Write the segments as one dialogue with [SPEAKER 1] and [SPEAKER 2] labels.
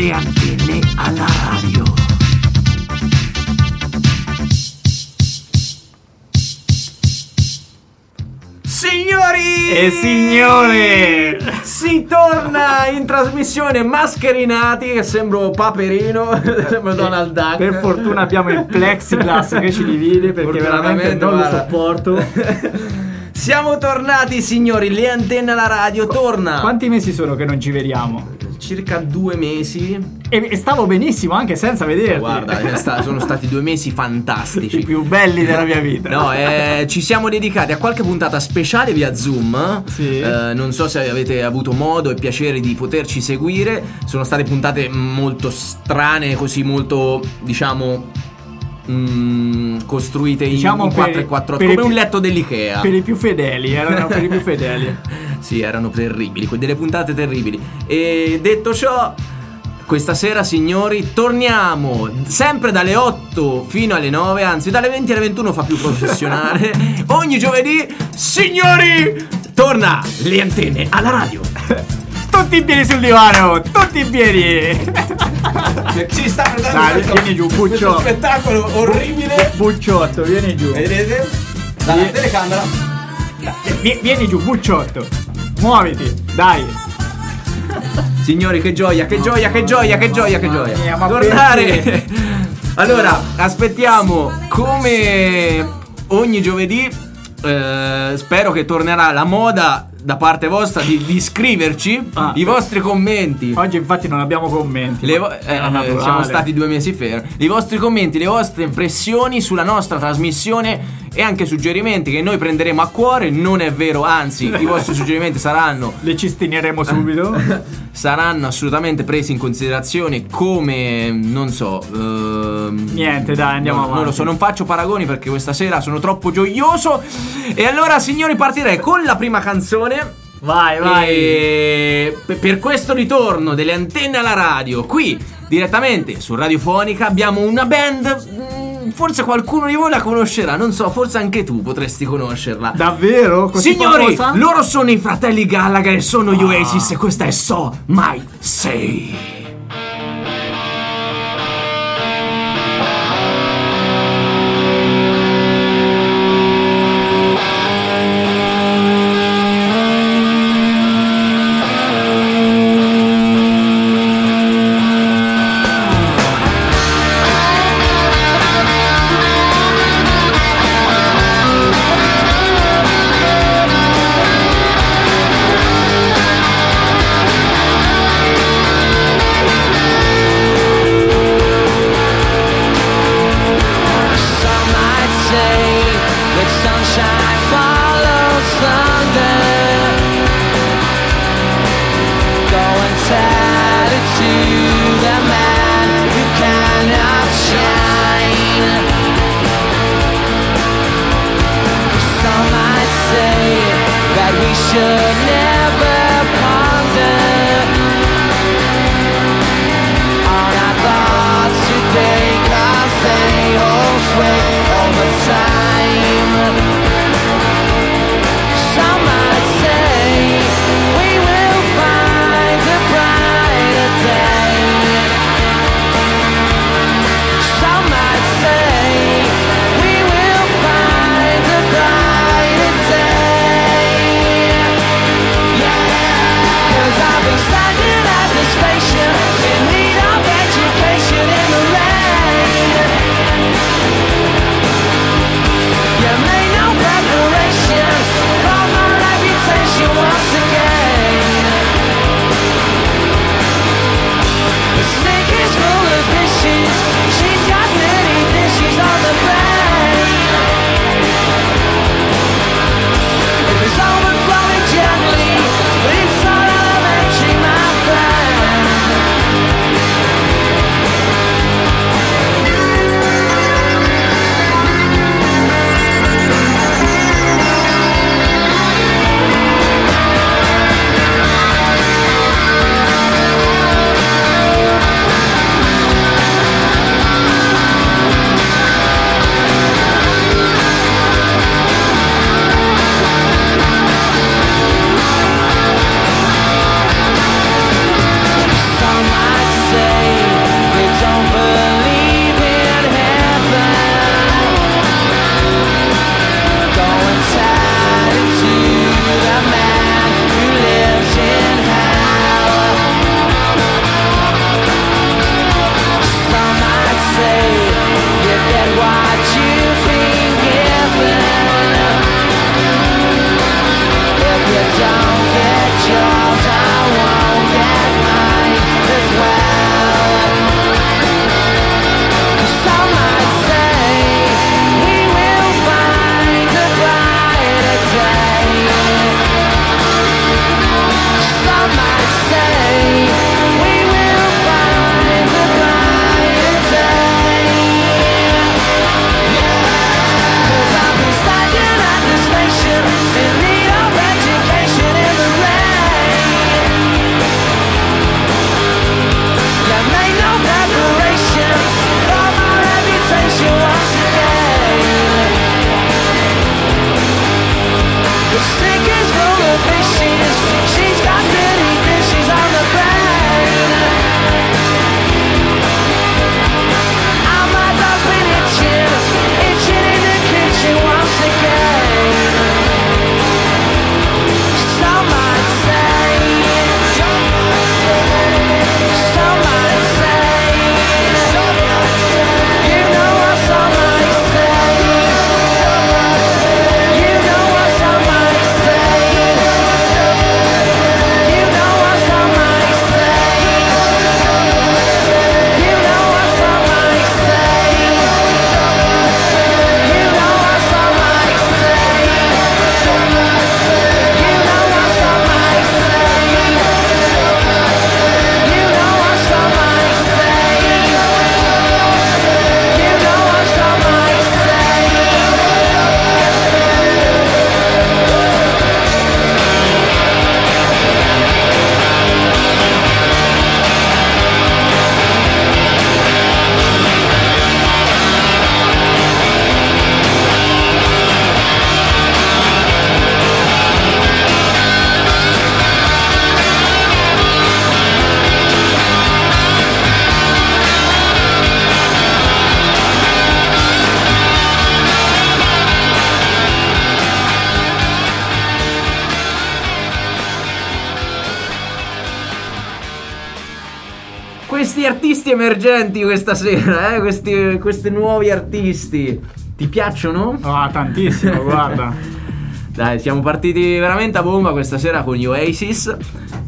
[SPEAKER 1] Le antenne alla radio.
[SPEAKER 2] Signori
[SPEAKER 1] e signore,
[SPEAKER 2] si torna in trasmissione mascherinati, che sembro Paperino, sembro Donald Duck.
[SPEAKER 1] Per fortuna abbiamo il plexiglass che ci divide, perché veramente non lo sopporto.
[SPEAKER 2] Siamo tornati, signori, le antenne alla radio torna.
[SPEAKER 1] Quanti mesi sono che non ci vediamo?
[SPEAKER 2] Circa 2 mesi.
[SPEAKER 1] E stavo benissimo anche senza vederti.
[SPEAKER 2] Guarda, sono stati 2 mesi fantastici,
[SPEAKER 1] i più belli della mia vita.
[SPEAKER 2] No, ci siamo dedicati a qualche puntata speciale via Zoom.
[SPEAKER 1] Sì.
[SPEAKER 2] Non so se avete avuto modo e piacere di poterci seguire. Sono state puntate molto strane, così molto, diciamo, costruite in 4-4 come un letto dell'Ikea.
[SPEAKER 1] Per i più fedeli, erano per i più fedeli.
[SPEAKER 2] Sì, erano terribili, delle puntate terribili. E detto ciò, questa sera, signori, torniamo sempre dalle 8 fino alle 9, anzi dalle 20 alle 21 fa più professionale. Ogni giovedì, signori, torna le antenne alla radio.
[SPEAKER 1] Tutti in piedi sul divano, tutti in piedi.
[SPEAKER 2] Ci sta prendendo
[SPEAKER 1] vieni giù, Bucciotto.
[SPEAKER 2] Spettacolo orribile.
[SPEAKER 1] Bucciotto, vieni giù.
[SPEAKER 2] Vedete? Dalla telecamera.
[SPEAKER 1] Vieni giù, Bucciotto. Muoviti, dai.
[SPEAKER 2] Signori, che gioia, che gioia, che gioia, che gioia, che gioia.
[SPEAKER 1] Mia,
[SPEAKER 2] tornare. Allora, aspettiamo come ogni giovedì. Spero che tornerà la moda da parte vostra di scriverci i vostri commenti.
[SPEAKER 1] Oggi infatti non abbiamo commenti.
[SPEAKER 2] Siamo stati 2 mesi fermi. I vostri commenti, le vostre impressioni sulla nostra trasmissione e anche suggerimenti che noi prenderemo a cuore. Non è vero, anzi, i vostri suggerimenti saranno,
[SPEAKER 1] le cistineremo subito.
[SPEAKER 2] Saranno assolutamente presi in considerazione come, non so,
[SPEAKER 1] niente, dai, andiamo avanti.
[SPEAKER 2] Non lo so, non faccio paragoni perché questa sera sono troppo gioioso. E allora, signori, partirei con la prima canzone.
[SPEAKER 1] Vai.
[SPEAKER 2] E per questo ritorno delle antenne alla radio, qui direttamente su Radiofonica, abbiamo una band. Forse qualcuno di voi la conoscerà, non so, forse anche tu potresti conoscerla.
[SPEAKER 1] Davvero? Così
[SPEAKER 2] signori,
[SPEAKER 1] famosa?
[SPEAKER 2] loro sono i fratelli Gallagher e sono gli Oasis, e questa è So My Say. questi artisti emergenti questa sera, questi nuovi artisti. Ti piacciono?
[SPEAKER 1] Ah, tantissimo, guarda.
[SPEAKER 2] Dai, siamo partiti veramente a bomba questa sera con gli Oasis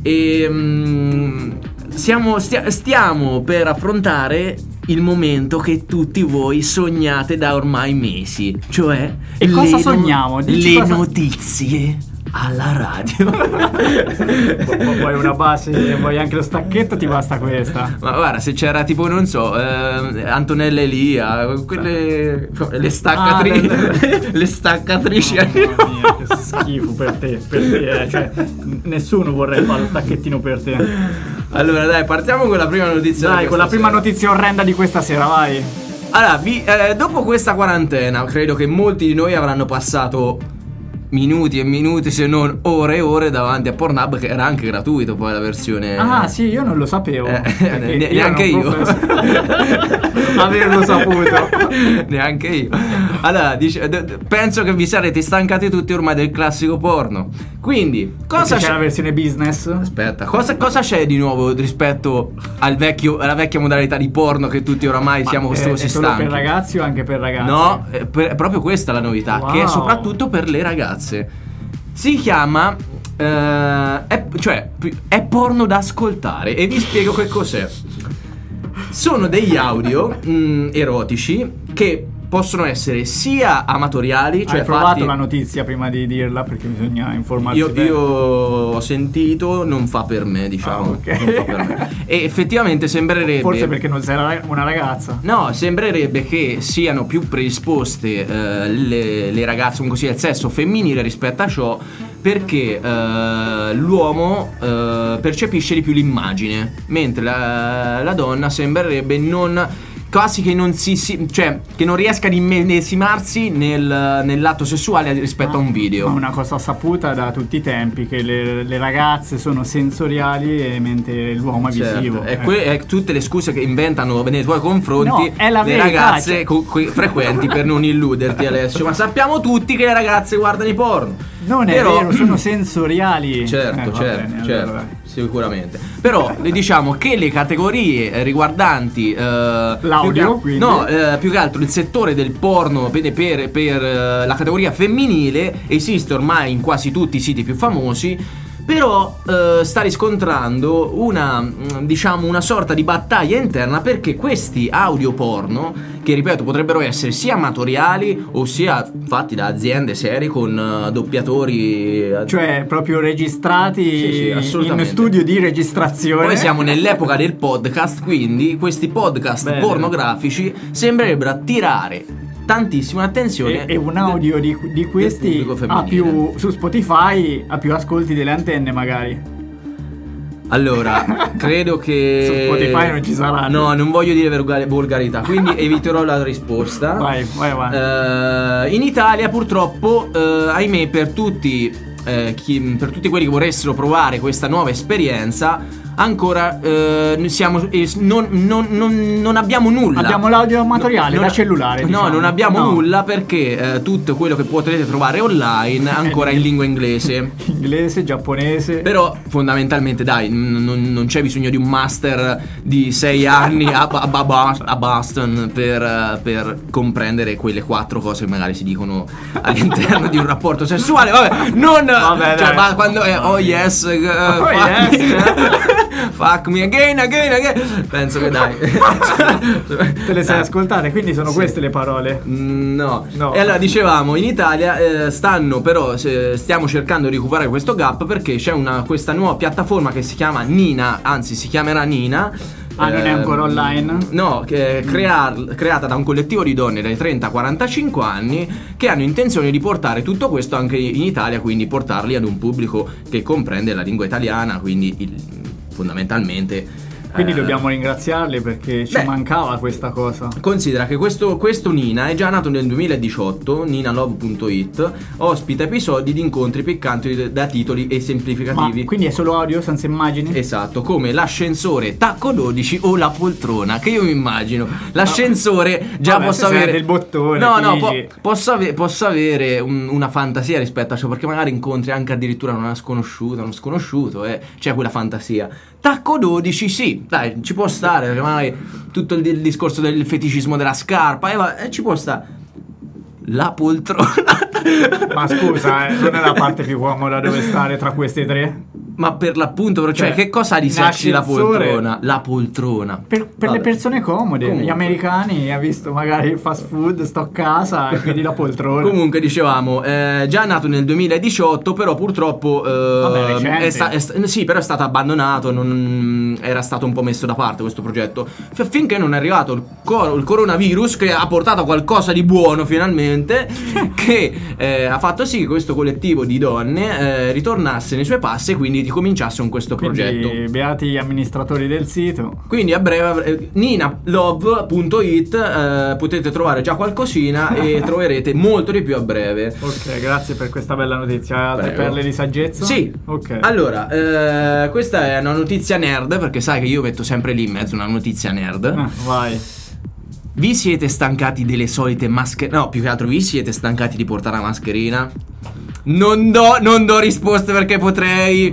[SPEAKER 2] e stiamo per affrontare il momento che tutti voi sognate da ormai mesi, cioè
[SPEAKER 1] e cosa sogniamo?
[SPEAKER 2] Le notizie alla radio.
[SPEAKER 1] Vuoi una base, vuoi anche lo stacchetto, ti basta questa.
[SPEAKER 2] Ma guarda, se c'era tipo, non so, Antonella Elia, quelle le staccatrici, le staccatrici.
[SPEAKER 1] Mamma mia, che schifo per te, cioè nessuno vorrebbe fare lo stacchettino per te.
[SPEAKER 2] Allora dai, partiamo con la prima notizia.
[SPEAKER 1] Dai, con la prima notizia orrenda di questa sera, vai.
[SPEAKER 2] Allora, dopo questa quarantena, credo che molti di noi avranno passato minuti e minuti, se non ore e ore davanti a Pornhub, che era anche gratuito poi la versione.
[SPEAKER 1] Ah sì, io non lo sapevo.
[SPEAKER 2] Neanche io.
[SPEAKER 1] Averlo saputo.
[SPEAKER 2] Neanche io. Allora, penso che vi sarete stancati tutti ormai del classico porno. Quindi, cosa
[SPEAKER 1] c'è la versione business?
[SPEAKER 2] Aspetta, cosa c'è di nuovo rispetto alla vecchia modalità di porno che tutti oramai siamo così stanchi?
[SPEAKER 1] È solo per ragazzi o anche per ragazze?
[SPEAKER 2] No, è proprio questa la novità,
[SPEAKER 1] wow,
[SPEAKER 2] che è soprattutto per le ragazze. Si chiama è porno da ascoltare e vi spiego che cos'è. Sono degli audio erotici che possono essere sia amatoriali, cioè
[SPEAKER 1] hai provato la notizia prima di dirla perché bisogna informarsi.
[SPEAKER 2] Io ho sentito, non fa per me, diciamo.
[SPEAKER 1] Okay.
[SPEAKER 2] Non fa per me. E effettivamente sembrerebbe,
[SPEAKER 1] forse perché non sei una ragazza.
[SPEAKER 2] No, sembrerebbe che siano più predisposte le ragazze, comunque sia il sesso femminile rispetto a ciò, perché l'uomo percepisce di più l'immagine, mentre la donna sembrerebbe quasi che non cioè che non riesca ad immedesimarsi nell'atto sessuale rispetto a un video.
[SPEAKER 1] Ma una cosa saputa da tutti i tempi, che le ragazze sono sensoriali mentre l'uomo è visivo.
[SPEAKER 2] È tutte le scuse che inventano nei tuoi confronti,
[SPEAKER 1] no, è la
[SPEAKER 2] le
[SPEAKER 1] verità,
[SPEAKER 2] ragazze frequenti per non illuderti, Alessio. Ma sappiamo tutti che le ragazze guardano i porno.
[SPEAKER 1] Non è vero, sono sensoriali.
[SPEAKER 2] Certo,
[SPEAKER 1] bene,
[SPEAKER 2] certo,
[SPEAKER 1] allora.
[SPEAKER 2] Sicuramente. Però diciamo che le categorie riguardanti
[SPEAKER 1] l'audio, quindi.
[SPEAKER 2] No, più che altro il settore del porno per la categoria femminile esiste ormai in quasi tutti i siti più famosi. Però sta riscontrando una sorta di battaglia interna, perché questi audio porno, che ripeto potrebbero essere sia amatoriali o sia fatti da aziende serie con doppiatori,
[SPEAKER 1] cioè proprio registrati in studio di registrazione.
[SPEAKER 2] Poi siamo nell'epoca del podcast, quindi questi podcast pornografici sembrerebbero attirare tantissima attenzione
[SPEAKER 1] e un audio di questi ha più, su Spotify ha più ascolti delle antenne magari.
[SPEAKER 2] Allora, credo che
[SPEAKER 1] su Spotify non ci saranno.
[SPEAKER 2] No, non voglio dire volgarità, quindi eviterò la risposta.
[SPEAKER 1] Vai.
[SPEAKER 2] In Italia purtroppo, ahimè, per tutti quelli che vorressero provare questa nuova esperienza, ancora non abbiamo nulla.
[SPEAKER 1] Abbiamo l'audio amatoriale da cellulare.
[SPEAKER 2] No, non abbiamo nulla, perché tutto quello che potrete trovare online ancora in lingua inglese.
[SPEAKER 1] Inglese, giapponese.
[SPEAKER 2] Però fondamentalmente dai, non c'è bisogno di un master di 6 anni a Boston per comprendere quelle 4 cose che magari si dicono all'interno di un rapporto sessuale. Vabbè, cioè, ma quando è yes, fuck me again. Penso che dai.
[SPEAKER 1] Te le sei ascoltate, quindi sono queste le parole.
[SPEAKER 2] No. E allora dicevamo, in Italia stiamo cercando di recuperare questo gap, perché c'è questa nuova piattaforma che si chiama Nina, anzi si chiamerà Nina.
[SPEAKER 1] Non è ancora online?
[SPEAKER 2] No, che è creata da un collettivo di donne dai 30 a 45 anni che hanno intenzione di portare tutto questo anche in Italia, quindi portarli ad un pubblico che comprende la lingua italiana, quindi fondamentalmente.
[SPEAKER 1] Quindi dobbiamo ringraziarli, perché ci mancava questa cosa.
[SPEAKER 2] Considera che questo Nina è già nato nel 2018, ninalove.it, ospita episodi di incontri piccanti da titoli esemplificativi.
[SPEAKER 1] Ma quindi è solo audio senza immagini?
[SPEAKER 2] Esatto, come l'ascensore, tacco 12 o la poltrona, che io mi immagino. L'ascensore già posso avere
[SPEAKER 1] del bottone.
[SPEAKER 2] Posso avere una fantasia rispetto a ciò, perché magari incontri anche addirittura uno sconosciuto, c'è quella fantasia. Tacco 12 sì, dai, ci può stare, perché magari tutto il discorso del feticismo della scarpa, ci può stare. La poltrona.
[SPEAKER 1] Ma scusa, non è la parte più comoda dove stare tra queste tre?
[SPEAKER 2] Ma per l'appunto, però, cioè, che cosa ha di sexy la poltrona? La poltrona.
[SPEAKER 1] Per le persone comode,
[SPEAKER 2] Comunque.
[SPEAKER 1] gli americani, ha visto magari il fast food, sto a casa e quindi la poltrona.
[SPEAKER 2] Comunque, dicevamo, già nato nel 2018, però purtroppo
[SPEAKER 1] Vabbè,
[SPEAKER 2] sì, però è stato abbandonato, era stato un po' messo da parte questo progetto, finché non è arrivato il coronavirus, che ha portato qualcosa di buono finalmente, che ha fatto sì che questo collettivo di donne ritornasse nei suoi passi e quindi ricominciasse con questo progetto.
[SPEAKER 1] Beati gli amministratori del sito.
[SPEAKER 2] Quindi a breve ninalove.it potete trovare già qualcosina e troverete molto di più a breve.
[SPEAKER 1] Ok, grazie per questa bella notizia. Altre perle di saggezza?
[SPEAKER 2] Sì.
[SPEAKER 1] Ok.
[SPEAKER 2] Allora, questa è una notizia nerd, perché sai che io metto sempre lì in mezzo una notizia nerd.
[SPEAKER 1] Vai.
[SPEAKER 2] Vi siete stancati delle solite mascherine? No, più che altro vi siete stancati di portare la mascherina? Non do risposte perché potrei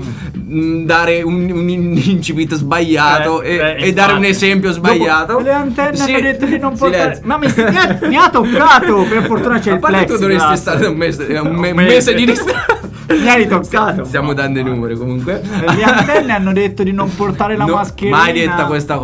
[SPEAKER 2] dare un incipit sbagliato e dare un esempio sbagliato.
[SPEAKER 1] Dopo, le antenne hanno detto di non portare.
[SPEAKER 2] Silenzio.
[SPEAKER 1] Ma mi ha toccato. Per fortuna c'è
[SPEAKER 2] A
[SPEAKER 1] il
[SPEAKER 2] parte tu
[SPEAKER 1] plexiglass.
[SPEAKER 2] dovresti stare un mese di distanza.
[SPEAKER 1] Mi hai toccato.
[SPEAKER 2] Stiamo dando i numeri comunque.
[SPEAKER 1] Le antenne hanno detto di non portare la mascherina.
[SPEAKER 2] Mai detta questa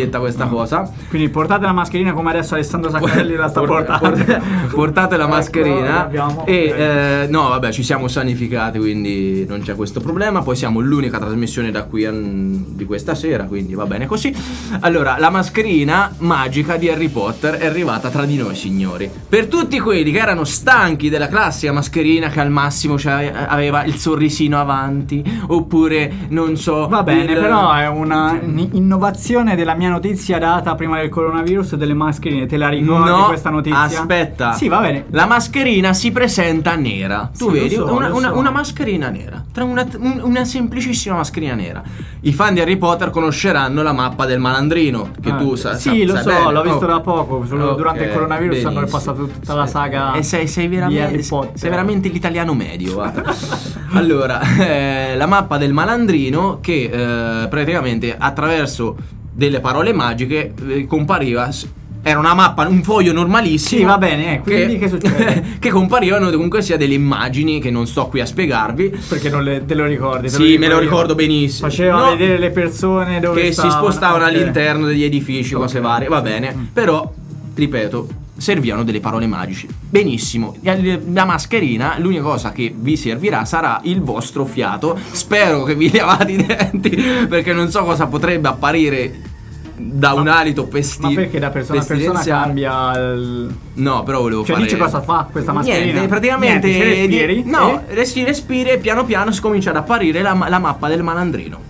[SPEAKER 2] cosa.
[SPEAKER 1] Quindi portate la mascherina come adesso Alessandro Zaccarelli la sta portando.
[SPEAKER 2] Portate la mascherina.
[SPEAKER 1] Ecco,
[SPEAKER 2] E no, vabbè, ci siamo sanificati, quindi non c'è questo problema. Poi siamo l'unica trasmissione da qui di questa sera, quindi va bene così. Allora, la mascherina magica di Harry Potter è arrivata tra di noi, signori. Per tutti quelli che erano stanchi della classica mascherina che al massimo aveva il sorrisino avanti, oppure non so.
[SPEAKER 1] Va bene, però è una innovazione della mia notizia data prima del coronavirus delle mascherine. Te la ricordi questa notizia?
[SPEAKER 2] Aspetta.
[SPEAKER 1] Sì, va bene.
[SPEAKER 2] La mascherina si presenta nera. Tu
[SPEAKER 1] Sì,
[SPEAKER 2] vedi
[SPEAKER 1] lo so.
[SPEAKER 2] una mascherina nera. Tra una semplicissima mascherina nera. I fan di Harry Potter conosceranno la mappa del malandrino. Che tu sai.
[SPEAKER 1] Sì, lo so,
[SPEAKER 2] bene.
[SPEAKER 1] l'ho visto da poco.
[SPEAKER 2] Ok,
[SPEAKER 1] Durante il coronavirus hanno
[SPEAKER 2] benissimo.
[SPEAKER 1] passato tutta la saga.
[SPEAKER 2] E sei
[SPEAKER 1] di Harry
[SPEAKER 2] veramente,
[SPEAKER 1] Potter.
[SPEAKER 2] sei veramente l'italiano medio. Guarda. Allora, la mappa del malandrino che praticamente attraverso delle parole magiche compariva. Era una mappa, un foglio normalissimo.
[SPEAKER 1] Sì, va bene, quindi che succede?
[SPEAKER 2] Che comparivano comunque sia delle immagini che non sto qui a spiegarvi.
[SPEAKER 1] Perché non te lo ricordi?
[SPEAKER 2] Sì, me lo ricordo benissimo.
[SPEAKER 1] Faceva vedere le persone dove
[SPEAKER 2] che
[SPEAKER 1] stavano,
[SPEAKER 2] si spostavano
[SPEAKER 1] ok.
[SPEAKER 2] all'interno degli edifici, cose varie, va bene. Però, ripeto, servivano delle parole magiche. Benissimo. La mascherina, l'unica cosa che vi servirà sarà il vostro fiato. Spero che vi lavate i denti, perché non so cosa potrebbe apparire da un alito
[SPEAKER 1] Ma perché da persona a persona cambia il...
[SPEAKER 2] No, però volevo fare.
[SPEAKER 1] dice cosa fa questa mascherina?
[SPEAKER 2] Niente, praticamente
[SPEAKER 1] respiri?
[SPEAKER 2] No, respiri e piano piano si comincia ad apparire la mappa del malandrino.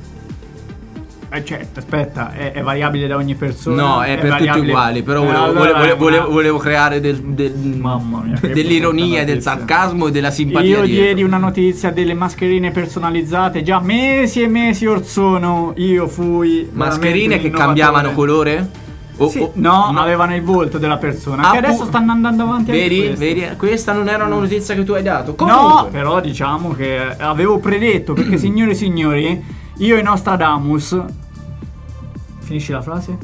[SPEAKER 1] Cioè, aspetta, è variabile da ogni persona?
[SPEAKER 2] No, è per tutti
[SPEAKER 1] variabile...
[SPEAKER 2] uguali. Però volevo creare
[SPEAKER 1] Mamma mia, che
[SPEAKER 2] dell'ironia, del sarcasmo e della simpatia.
[SPEAKER 1] Io
[SPEAKER 2] dietro.
[SPEAKER 1] diedi una notizia delle mascherine personalizzate già mesi e mesi or sono. Io fui
[SPEAKER 2] Mascherine che cambiavano colore?
[SPEAKER 1] No, avevano il volto della persona. Che adesso stanno andando avanti anche
[SPEAKER 2] Vedi, questa non era una notizia che tu hai dato.
[SPEAKER 1] No,
[SPEAKER 2] Comunque.
[SPEAKER 1] però diciamo che avevo predetto, perché signore e signori, io e Nostradamus. Finisci la frase?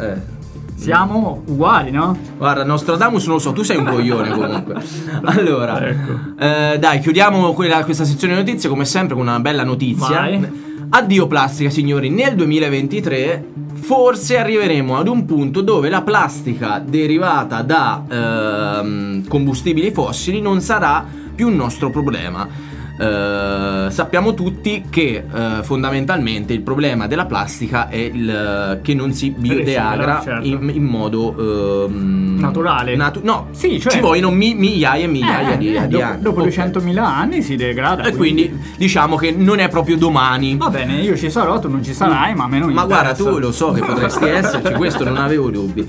[SPEAKER 1] Siamo uguali, no?
[SPEAKER 2] Guarda, Nostradamus non lo so, tu sei un coglione comunque. Allora,
[SPEAKER 1] Ecco.
[SPEAKER 2] dai, chiudiamo questa sezione di notizie come sempre con una bella notizia.
[SPEAKER 1] Vai.
[SPEAKER 2] Addio plastica, signori. Nel 2023 forse arriveremo ad un punto dove la plastica derivata da combustibili fossili non sarà più un nostro problema. Sappiamo tutti che fondamentalmente il problema della plastica è che non si biodegrada,
[SPEAKER 1] certo.
[SPEAKER 2] in modo
[SPEAKER 1] naturale.
[SPEAKER 2] No,
[SPEAKER 1] sì, cioè,
[SPEAKER 2] ci vogliono migliaia e migliaia di anni.
[SPEAKER 1] Dopo 200.000 anni si degrada.
[SPEAKER 2] E quindi diciamo che non è proprio domani.
[SPEAKER 1] Va bene, io ci sarò, tu non ci sarai, ma a me non
[SPEAKER 2] Ma
[SPEAKER 1] interessa.
[SPEAKER 2] guarda, tu lo so che potresti esserci, questo non avevo dubbi.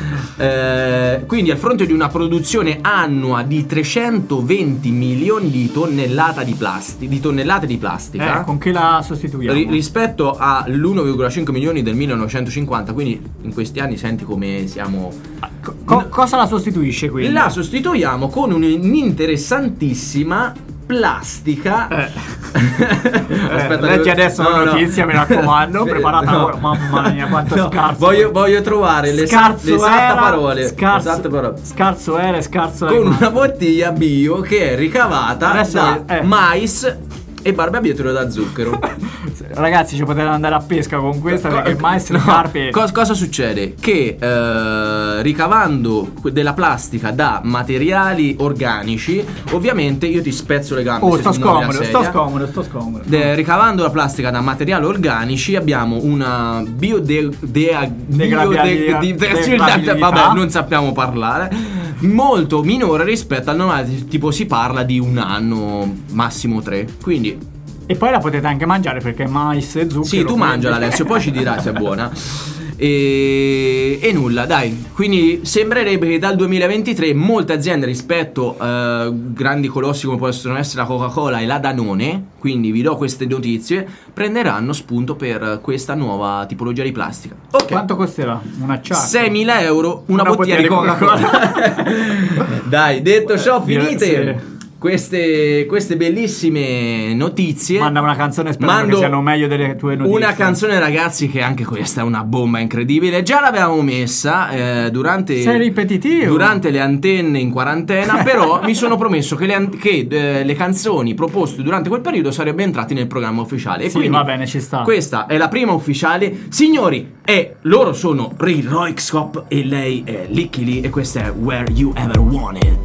[SPEAKER 2] Quindi al fronte di una produzione annua di 320 milioni di tonnellate di plastica,
[SPEAKER 1] con che la sostituiamo?
[SPEAKER 2] Rispetto all'1,5 milioni del 1950, quindi in questi anni senti come siamo.
[SPEAKER 1] Cosa la sostituisce quindi?
[SPEAKER 2] La sostituiamo con un'interessantissima plastica.
[SPEAKER 1] Aspetta, leggi adesso la notizia, mi raccomando, preparata. Mamma mia, quanto scarso.
[SPEAKER 2] Voglio trovare l'esatta parole.
[SPEAKER 1] Scarso era e scarso era.
[SPEAKER 2] Con una bottiglia bio che è ricavata
[SPEAKER 1] adesso
[SPEAKER 2] da mais e barbabietolo da zucchero.
[SPEAKER 1] Ragazzi, ci potete andare a pesca con questa perché il mais le carpe.
[SPEAKER 2] Cosa succede? Che ricavando della plastica da materiali organici, ovviamente io ti spezzo le gambe.
[SPEAKER 1] Sto scomodo.
[SPEAKER 2] Ricavando la plastica da materiali organici abbiamo una vabbè, non sappiamo parlare, molto minore rispetto al normale, tipo si parla di 1 anno, massimo 3. Quindi
[SPEAKER 1] e poi la potete anche mangiare perché mais e zucchero.
[SPEAKER 2] Sì, tu mangiala Alessio, poi ci dirai se è buona. E nulla, dai. Quindi sembrerebbe che dal 2023 molte aziende rispetto grandi colossi come possono essere la Coca-Cola e la Danone, quindi vi do queste notizie, prenderanno spunto per questa nuova tipologia di plastica.
[SPEAKER 1] Okay. Quanto costerà? Una ciacca?
[SPEAKER 2] 6.000 euro una bottiglia di Coca-Cola. Dai, detto ciò, finite.
[SPEAKER 1] Sì.
[SPEAKER 2] Queste bellissime notizie.
[SPEAKER 1] Manda una canzone, sperando che siano meglio delle tue notizie.
[SPEAKER 2] Una canzone, ragazzi, che anche questa è una bomba incredibile. Già l'avevamo messa durante
[SPEAKER 1] Sei ripetitivo.
[SPEAKER 2] Durante le antenne in quarantena. Però mi sono promesso che le canzoni proposte durante quel periodo sarebbero entrate nel programma ufficiale. E
[SPEAKER 1] sì,
[SPEAKER 2] quindi
[SPEAKER 1] va bene, ci sta.
[SPEAKER 2] Questa è la prima ufficiale. Signori, loro sono Ray Roixop e lei è Licky Lee. E questa è Where You Ever Wanted.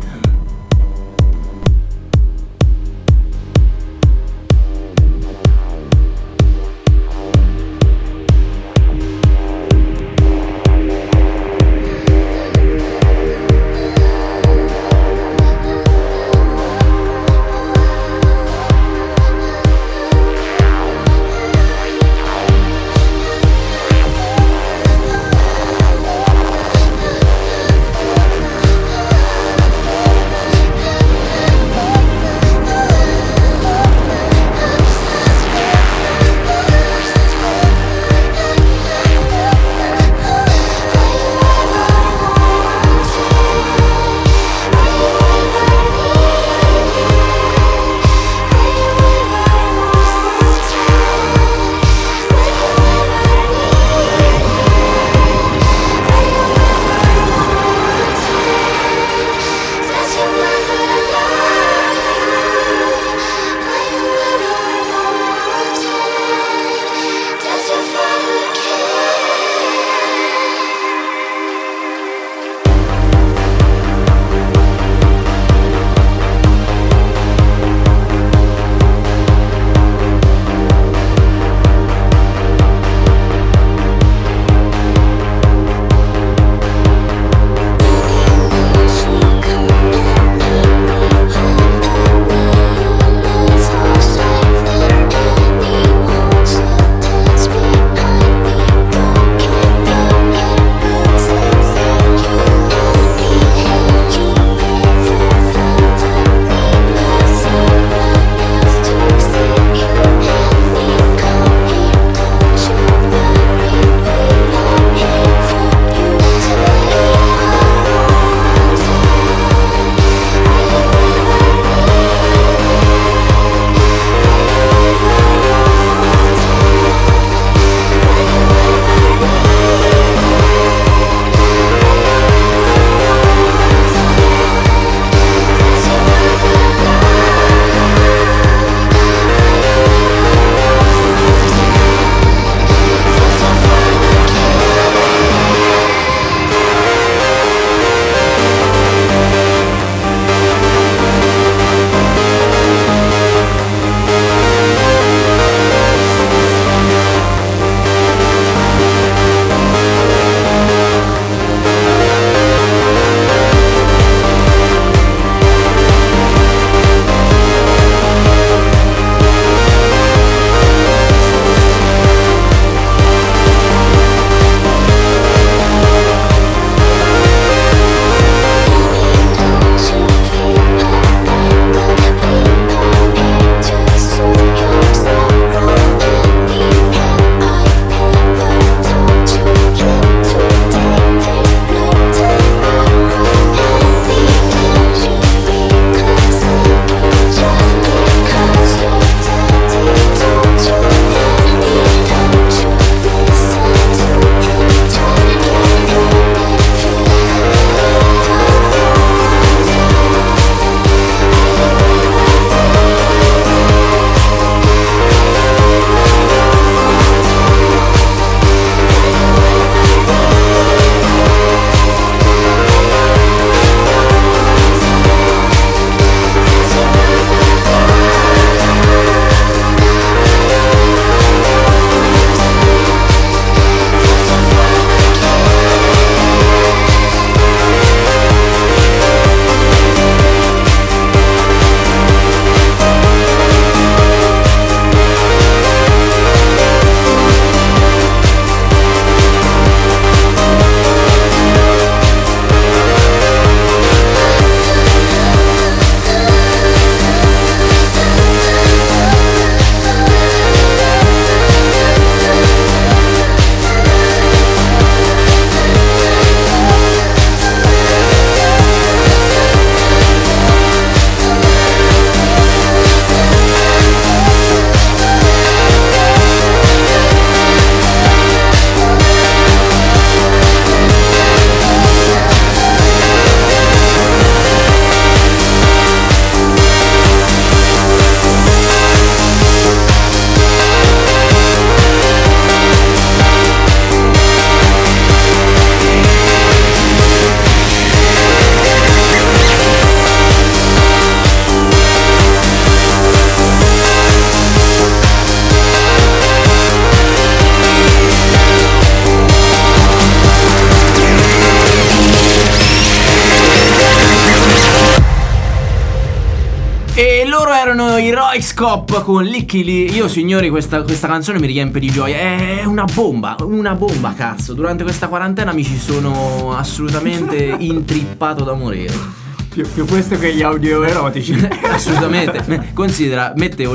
[SPEAKER 2] E loro erano i Roixcop con Licky Lee. Io signori questa canzone mi riempie di gioia. È una bomba cazzo. Durante questa quarantena mi ci sono assolutamente intrippato da morire.
[SPEAKER 1] Più questo che gli audio erotici.
[SPEAKER 2] Assolutamente. Considera, mettevo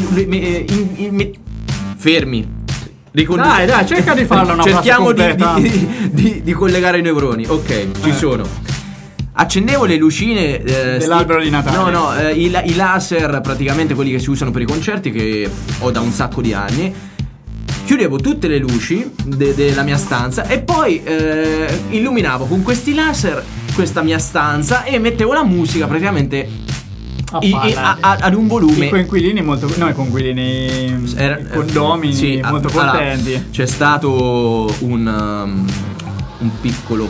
[SPEAKER 2] fermi.
[SPEAKER 1] Dai, cerca di farlo una
[SPEAKER 2] cerchiamo di collegare i neuroni. Ok, ci sono. Accendevo le lucine
[SPEAKER 1] dell'albero di Natale.
[SPEAKER 2] I laser, praticamente quelli che si usano per i concerti, che ho da un sacco di anni. Chiudevo tutte le luci della mia stanza e poi illuminavo con questi laser questa mia stanza e mettevo la musica praticamente ad un volume.
[SPEAKER 1] I coinquilini molto. No, i coinquilini. I condomini
[SPEAKER 2] sì,
[SPEAKER 1] molto contenti.
[SPEAKER 2] Allora, c'è stato un piccolo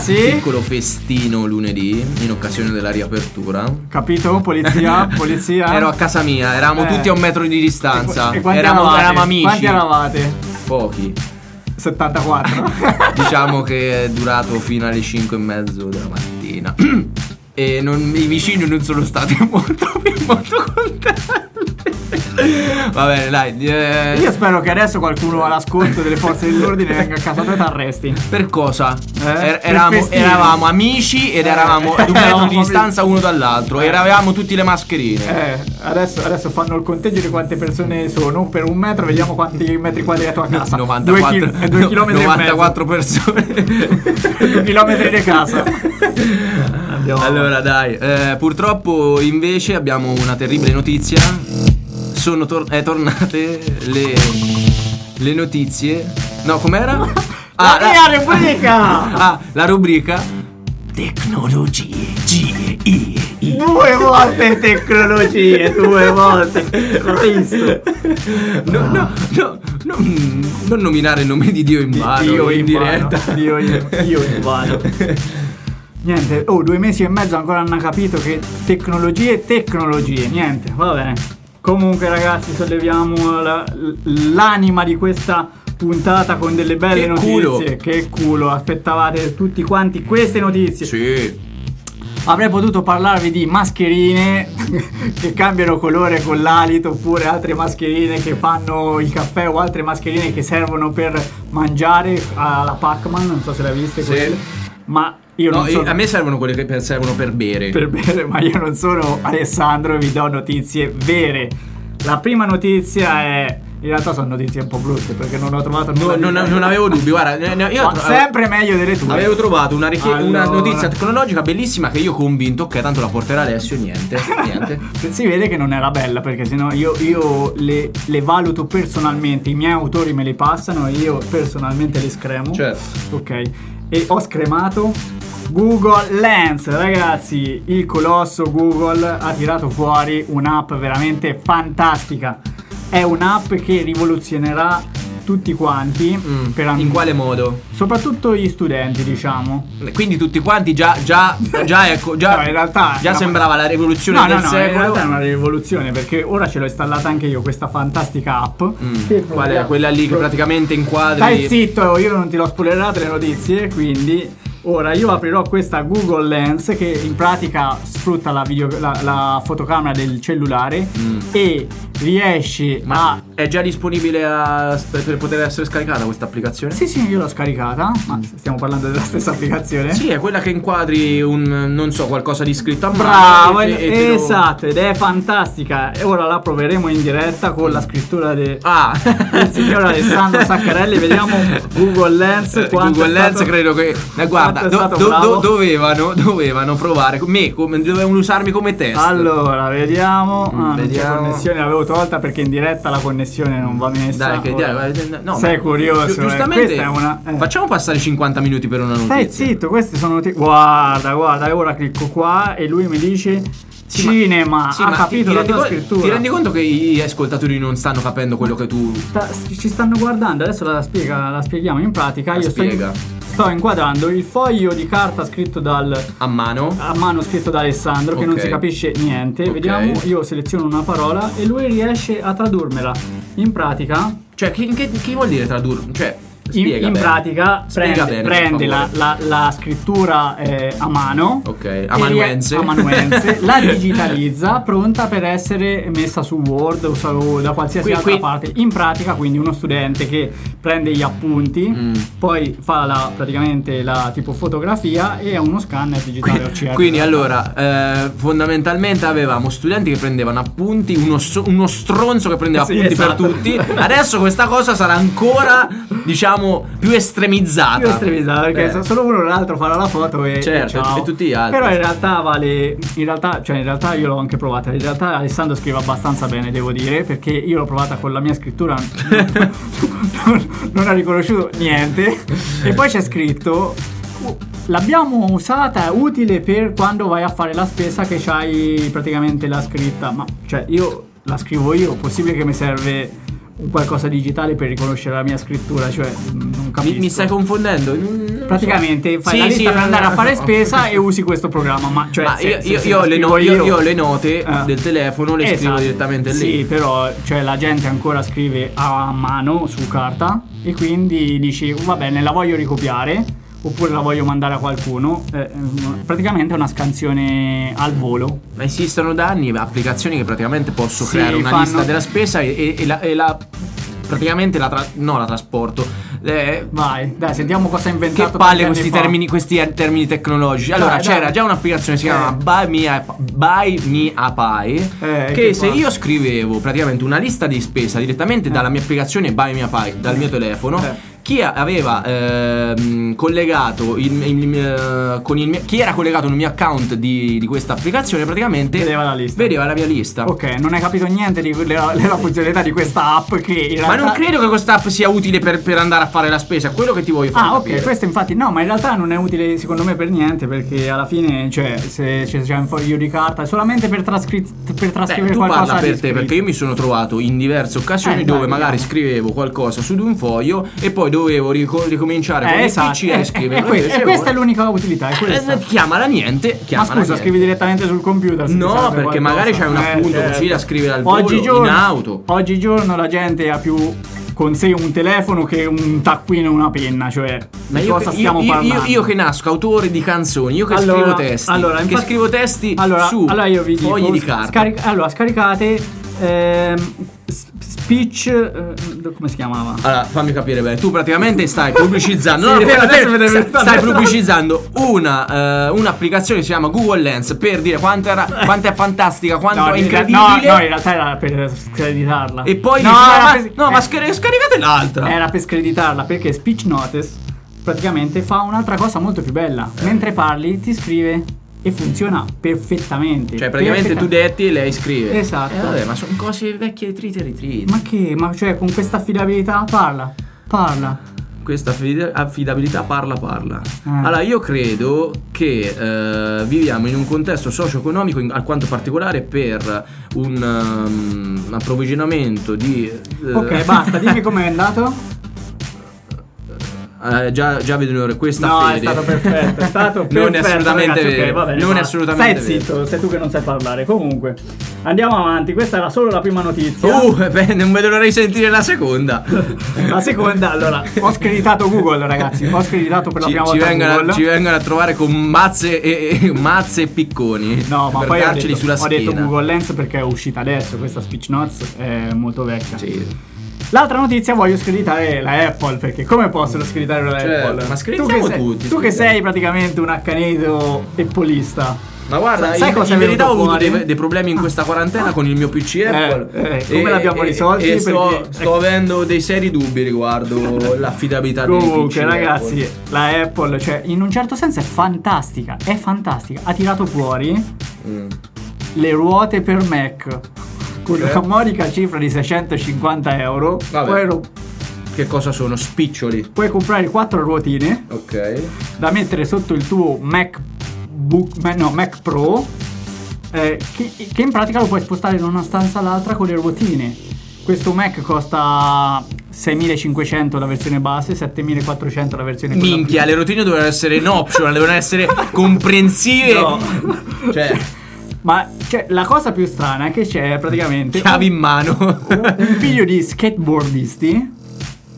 [SPEAKER 2] festino lunedì in occasione della riapertura.
[SPEAKER 1] Capito? Polizia.
[SPEAKER 2] Ero a casa mia, eravamo tutti a 1 metro di distanza.
[SPEAKER 1] E
[SPEAKER 2] eravamo amici.
[SPEAKER 1] Quanti eravate?
[SPEAKER 2] Pochi.
[SPEAKER 1] 74.
[SPEAKER 2] Diciamo che è durato fino alle 5:30 della mattina. E i vicini non sono stati molto contenti. Va bene, dai.
[SPEAKER 1] Io spero che adesso qualcuno all'ascolto delle forze dell'ordine venga a casa tua e ti arresti.
[SPEAKER 2] Per cosa? Eravamo amici ed eravamo ad 1 metro di distanza uno dall'altro. Eravamo tutti le mascherine.
[SPEAKER 1] Adesso fanno il conteggio di quante persone sono. Per 1 metro vediamo quanti metri quadri è la tua casa.
[SPEAKER 2] 94
[SPEAKER 1] 2 chilometri
[SPEAKER 2] 94 persone.
[SPEAKER 1] 2 chilometri di casa. Andiamo.
[SPEAKER 2] Allora dai, purtroppo invece abbiamo una terribile notizia. Sono tornate le notizie. No, com'era?
[SPEAKER 1] La rubrica!
[SPEAKER 2] La rubrica tecnologie.
[SPEAKER 1] 2 volte tecnologie, 2 volte. L'ho visto.
[SPEAKER 2] No, non nominare il nome di Dio in vano in diretta.
[SPEAKER 1] Dio in vano. Niente, 2 mesi e mezzo ancora non ha capito che tecnologie. Niente, va bene. Comunque ragazzi, solleviamo l'anima di questa puntata con delle belle notizie. Che culo, aspettavate tutti quanti queste notizie?
[SPEAKER 2] Sì.
[SPEAKER 1] Avrei potuto parlarvi di mascherine che cambiano colore con l'alito, oppure altre mascherine che fanno il caffè, o altre mascherine che servono per mangiare, alla Pac-Man, non so se le viste quelle. Ma io non sono...
[SPEAKER 2] a me servono quelle che servono per bere.
[SPEAKER 1] Per bere, ma io non sono Alessandro e vi do notizie vere. La prima notizia è... In realtà sono notizie un po' brutte perché non ho trovato nulla.
[SPEAKER 2] Non avevo dubbi, guarda, io
[SPEAKER 1] sempre meglio delle tue.
[SPEAKER 2] Avevo trovato una notizia tecnologica bellissima che io ho convinto che tanto la porterà Alessio. Niente.
[SPEAKER 1] Si vede che non era bella, perché sennò io le valuto personalmente. I miei autori me le passano e io personalmente le scremo.
[SPEAKER 2] Certo.
[SPEAKER 1] Ok. E ho scremato Google Lens. Ragazzi, il colosso Google ha tirato fuori un'app veramente fantastica. È un'app che rivoluzionerà tutti quanti.
[SPEAKER 2] In quale modo?
[SPEAKER 1] Soprattutto gli studenti, diciamo.
[SPEAKER 2] Quindi tutti quanti già ecco,
[SPEAKER 1] no, in realtà
[SPEAKER 2] sembrava la rivoluzione del secolo.
[SPEAKER 1] In realtà è una rivoluzione, perché ora ce l'ho installata anche io questa fantastica app.
[SPEAKER 2] Qual è? Quella lì che praticamente inquadri.
[SPEAKER 1] Stai zitto, io non ti l'ho spoilerato le notizie, quindi ora io aprirò questa Google Lens che in pratica sfrutta la fotocamera del cellulare e riesce
[SPEAKER 2] è già disponibile per poter essere scaricata questa applicazione?
[SPEAKER 1] Sì, io l'ho scaricata. Ma stiamo parlando della stessa applicazione?
[SPEAKER 2] Sì, è quella che inquadri non so, qualcosa di scritto a mano.
[SPEAKER 1] Bravo, esatto, ed è fantastica. E ora la proveremo in diretta con la scrittura del signor Alessandro Saccarelli. Vediamo Google Lens.
[SPEAKER 2] Google Lens credo che guarda, dovevano provare dovevano usarmi come test.
[SPEAKER 1] Allora, vediamo. La connessione l'avevo tolta perché in diretta la connessione non va messa.
[SPEAKER 2] Dai,
[SPEAKER 1] sei curioso.
[SPEAKER 2] Giustamente
[SPEAKER 1] questa è una,
[SPEAKER 2] facciamo passare 50 minuti per una notizia.
[SPEAKER 1] Stai zitto, queste sono notizie. Guarda, ora clicco qua e lui mi dice cinema. Ha capito la tua scrittura.
[SPEAKER 2] Ti rendi conto che gli ascoltatori non stanno capendo quello che tu
[SPEAKER 1] ci stanno guardando? Adesso la spieghiamo. In pratica sto inquadrando il foglio di carta scritto a mano scritto da Alessandro, che non si capisce niente. Vediamo, io seleziono una parola e lui riesce a tradurmela. In pratica,
[SPEAKER 2] cioè che vuol dire tradurre? Cioè
[SPEAKER 1] in pratica prende la scrittura a mano,
[SPEAKER 2] ok, amanuense,
[SPEAKER 1] la digitalizza, pronta per essere messa su Word o da qualsiasi altra parte. In pratica, quindi, uno studente che prende gli appunti, poi fa praticamente la tipo fotografia e ha uno scanner digitale OCR.
[SPEAKER 2] Quindi allora fondamentalmente avevamo studenti che prendevano appunti, uno stronzo che prendeva appunti per tutti. Adesso questa cosa sarà ancora, diciamo, più estremizzata
[SPEAKER 1] perché solo uno o l'altro farà la foto e
[SPEAKER 2] ciao. E tutti gli altri.
[SPEAKER 1] Però in realtà io l'ho anche provata. In realtà Alessandro scrive abbastanza bene, devo dire, perché io l'ho provata con la mia scrittura non ha riconosciuto niente. E poi c'è scritto: l'abbiamo usata, è utile per quando vai a fare la spesa, che c'hai praticamente la scritta. Ma cioè, io la scrivo io, possibile che mi serve un qualcosa digitale per riconoscere la mia scrittura? Cioè, non capisco.
[SPEAKER 2] Mi stai confondendo?
[SPEAKER 1] Praticamente fai la lista per andare a fare spesa e usi questo programma.
[SPEAKER 2] Io ho le note del telefono, le scrivo direttamente lì.
[SPEAKER 1] Sì, però cioè, la gente ancora scrive a mano su carta e quindi dici va bene, la voglio ricopiare oppure la voglio mandare a qualcuno. Praticamente è una scansione al volo.
[SPEAKER 2] Ma esistono da anni applicazioni che praticamente posso creare una lista della spesa e la praticamente la trasporto.
[SPEAKER 1] Vai, dai, sentiamo cosa ha inventato.
[SPEAKER 2] Che palle questi termini tecnologici. Allora, c'era già un'applicazione che si chiama Buy Me a Pie, che se io scrivevo praticamente una lista di spesa direttamente dalla mia applicazione Buy Me a Pie, dal mio telefono, chi aveva collegato chi era collegato nel mio account di questa applicazione praticamente vedeva la mia lista.
[SPEAKER 1] Ok, non hai capito niente della funzionalità di questa app, che in realtà...
[SPEAKER 2] Ma non credo che questa app sia utile per andare a fare la spesa, quello che ti voglio fare capire.
[SPEAKER 1] Ok, questo infatti no, ma in realtà non è utile secondo me per niente, perché alla fine, cioè, se c'è un foglio di carta è solamente per trascrivere
[SPEAKER 2] tu
[SPEAKER 1] qualcosa.
[SPEAKER 2] Parla per te, perché io mi sono trovato in diverse occasioni dove magari scrivevo qualcosa su di un foglio e poi dovevo ricominciare con il PC e scrivere.
[SPEAKER 1] E questa è l'unica utilità, è questa.
[SPEAKER 2] Chiamala niente.
[SPEAKER 1] Ma scusa, scrivi direttamente sul computer?
[SPEAKER 2] No, perché magari c'hai un appunto così da scrivere al volo in auto.
[SPEAKER 1] Oggigiorno la gente ha più con sé un telefono che un taccuino e una penna, cioè
[SPEAKER 2] ma
[SPEAKER 1] cosa stiamo parlando?
[SPEAKER 2] Io che nasco autore di canzoni, io che scrivo testi, scrivo testi su
[SPEAKER 1] io vi dico,
[SPEAKER 2] fogli di carta.
[SPEAKER 1] Scaricate Speech, come si chiamava?
[SPEAKER 2] Allora, fammi capire bene. Tu praticamente stai pubblicizzando stai pubblicizzando un'applicazione che si chiama Google Lens per dire quanto è fantastica, quanto è incredibile.
[SPEAKER 1] No, in realtà era per screditarla.
[SPEAKER 2] E poi scaricate l'altra.
[SPEAKER 1] Era per screditarla, perché Speech Notice praticamente fa un'altra cosa molto più bella. Mentre parli ti scrive e funziona perfettamente.
[SPEAKER 2] Cioè praticamente tu detti e lei scrive.
[SPEAKER 1] Esatto.
[SPEAKER 2] Vabbè, ma sono cose vecchie trite e ritrite.
[SPEAKER 1] Ma che? Ma cioè con questa affidabilità parla.
[SPEAKER 2] Questa affidabilità parla. Allora io credo che viviamo in un contesto socio-economico alquanto particolare per un approvvigionamento di
[SPEAKER 1] Ok, basta, dimmi com'è andato.
[SPEAKER 2] Già vedo questa fede.
[SPEAKER 1] È stato perfetto,
[SPEAKER 2] non è assolutamente
[SPEAKER 1] ragazzi,
[SPEAKER 2] vero.
[SPEAKER 1] Okay, bene,
[SPEAKER 2] non è assolutamente
[SPEAKER 1] stai zitto, sei tu che non sai parlare. Comunque andiamo avanti, questa era solo la prima notizia.
[SPEAKER 2] Non vedo l'ora di sentire la seconda.
[SPEAKER 1] La seconda, allora, ho screditato Google, ragazzi. Ho screditato per la prima volta Google.
[SPEAKER 2] Ci vengono a trovare con mazze e picconi.
[SPEAKER 1] No, ma
[SPEAKER 2] per
[SPEAKER 1] poi
[SPEAKER 2] darceli sulla
[SPEAKER 1] ho detto Google Lens perché è uscita adesso. Questa Speech Notes è molto vecchia.
[SPEAKER 2] Sì.
[SPEAKER 1] L'altra notizia, voglio screditare la Apple, perché come possono screditare la Apple?
[SPEAKER 2] Ma screditiamo tutti.
[SPEAKER 1] Tu che sei praticamente un accanito appolista.
[SPEAKER 2] Ma guarda,
[SPEAKER 1] sai cosa
[SPEAKER 2] in verità ho avuto dei problemi in questa quarantena con il mio PC Apple.
[SPEAKER 1] Come l'abbiamo risolti?
[SPEAKER 2] Sto avendo dei seri dubbi riguardo l'affidabilità dei PC.
[SPEAKER 1] Comunque ragazzi, la Apple, cioè in un certo senso è fantastica. Ha tirato fuori le ruote per Mac con una modica cifra di 650 euro.
[SPEAKER 2] Vabbè. Che cosa sono? Spiccioli.
[SPEAKER 1] Puoi comprare 4 ruotine,
[SPEAKER 2] ok,
[SPEAKER 1] da mettere sotto il tuo Mac Pro, che in pratica lo puoi spostare da una stanza all'altra con le ruotine. Questo Mac costa 6.500 la versione base, 7.400 la versione
[SPEAKER 2] minchia, le ruotine dovevano essere in optional, devono essere comprensive.
[SPEAKER 1] No.
[SPEAKER 2] Cioè,
[SPEAKER 1] ma la cosa più strana è che c'è praticamente
[SPEAKER 2] chiavi in mano
[SPEAKER 1] un figlio di skateboardisti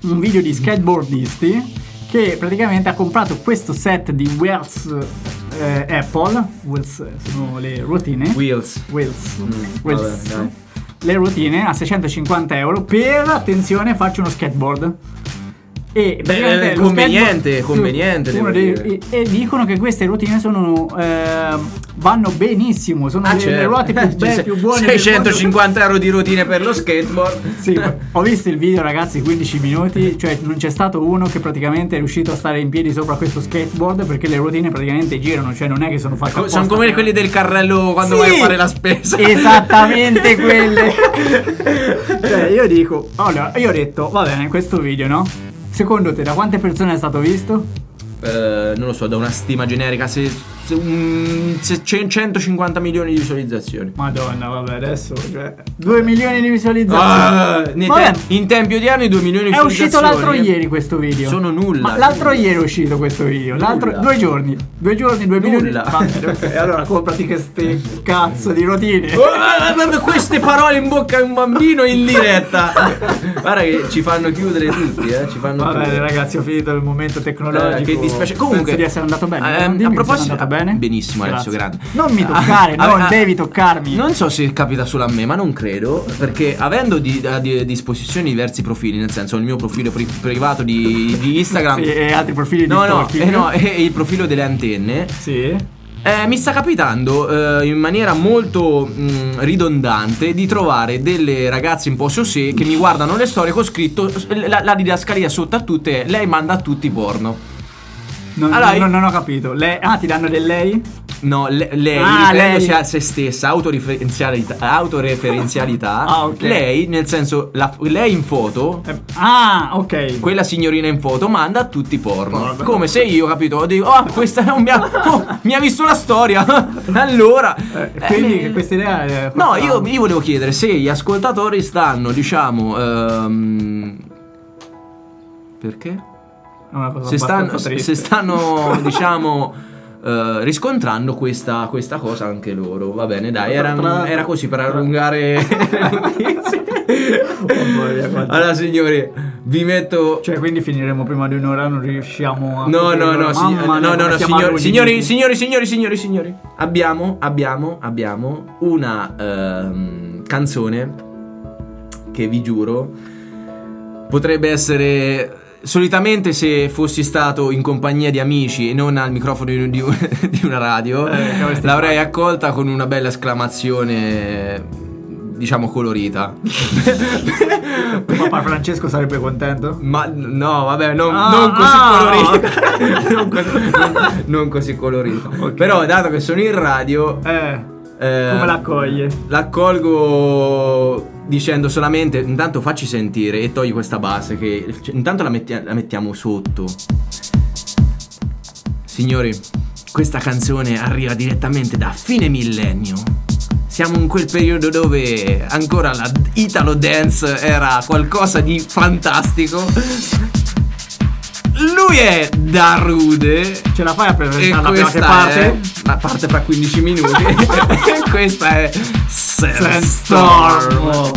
[SPEAKER 1] un video di skateboardisti che praticamente ha comprato questo set di Wheels Apple. Wheels sono le ruotine.
[SPEAKER 2] Wheels. Vabbè, dai.
[SPEAKER 1] Le ruotine a 650 euro per, attenzione, farci uno skateboard. E
[SPEAKER 2] Beh, conveniente devo dire.
[SPEAKER 1] E dicono che queste ruotine sono vanno benissimo, sono le ruote più buone
[SPEAKER 2] 650 euro di ruotine per lo skateboard.
[SPEAKER 1] Sì, ho visto il video, ragazzi, 15 minuti, cioè non c'è stato uno che praticamente è riuscito a stare in piedi sopra questo skateboard, perché le ruotine praticamente girano, cioè non è che sono fatte apposta.
[SPEAKER 2] Sono come quelli del carrello quando vai a fare la spesa.
[SPEAKER 1] Esattamente quelle. Cioè io dico, allora, io ho detto, va bene, questo video, no? Secondo te da quante persone è stato visto?
[SPEAKER 2] Non lo so, da una stima generica, se 150 milioni di visualizzazioni.
[SPEAKER 1] Madonna, vabbè, adesso 2 milioni di visualizzazioni.
[SPEAKER 2] In tempi odierni 2 milioni di
[SPEAKER 1] è
[SPEAKER 2] visualizzazioni.
[SPEAKER 1] uscito l'altro ieri questo video.
[SPEAKER 2] Sono nulla.
[SPEAKER 1] Ma l'altro ieri è uscito questo video. 2 giorni, 2 milioni. Okay, allora comprati queste cazzo di rotine.
[SPEAKER 2] Queste parole in bocca a un bambino in diretta. Guarda che ci fanno chiudere tutti, ci fanno
[SPEAKER 1] Va bene,
[SPEAKER 2] chiudere.
[SPEAKER 1] Ragazzi, ho finito il momento tecnologico.
[SPEAKER 2] Che dispiace. Comunque
[SPEAKER 1] penso di essere andato bene.
[SPEAKER 2] A proposito,
[SPEAKER 1] andato bene?
[SPEAKER 2] Benissimo, Alessio Grande.
[SPEAKER 1] Non mi toccare, non devi toccarmi.
[SPEAKER 2] Non so se capita solo a me, ma non credo, perché avendo a disposizione diversi profili, nel senso il mio profilo privato di Instagram,
[SPEAKER 1] sì, e altri profili di stalking.
[SPEAKER 2] E il profilo delle antenne.
[SPEAKER 1] Sì.
[SPEAKER 2] Mi sta capitando in maniera molto ridondante di trovare delle ragazze un po' sosè che mi guardano le storie con scritto la didascalia sotto a tutte, lei manda a tutti porno.
[SPEAKER 1] Non ho capito. Lei, ti danno del lei?
[SPEAKER 2] No, lei sia a se stessa, autoreferenzialità.
[SPEAKER 1] Ok.
[SPEAKER 2] Lei, nel senso, lei in foto.
[SPEAKER 1] Ok.
[SPEAKER 2] Quella signorina in foto manda a tutti porno. Come se io, capito, dico, questa non mi ha visto la storia. Allora.
[SPEAKER 1] Quindi questa idea è.
[SPEAKER 2] No, io volevo chiedere se gli ascoltatori stanno, diciamo. Perché? Se stanno diciamo riscontrando questa cosa anche loro. Va bene, dai, era così per allungare le notizie. Allora, signori, vi metto.
[SPEAKER 1] Cioè, quindi finiremo prima di un'ora, non riusciamo a.
[SPEAKER 2] No, signori. Abbiamo una canzone che vi giuro potrebbe essere. Solitamente, se fossi stato in compagnia di amici e non al microfono di una radio, l'avrei accolta con una bella esclamazione, diciamo, colorita.
[SPEAKER 1] Papà Francesco sarebbe contento?
[SPEAKER 2] Ma no, vabbè, non così colorita. Non così colorita. Okay. Però, dato che sono in radio,
[SPEAKER 1] come l'accoglie?
[SPEAKER 2] L'accolgo dicendo solamente: intanto facci sentire e togli questa base, che intanto la mettiamo sotto. Signori, questa canzone arriva direttamente da fine millennio. Siamo in quel periodo dove ancora la Italo Dance era qualcosa di fantastico. Lui è Darude.
[SPEAKER 1] Ce la fai a presentare
[SPEAKER 2] questa
[SPEAKER 1] parte?
[SPEAKER 2] La parte fra 15 minuti. E questa è
[SPEAKER 1] Sandstorm.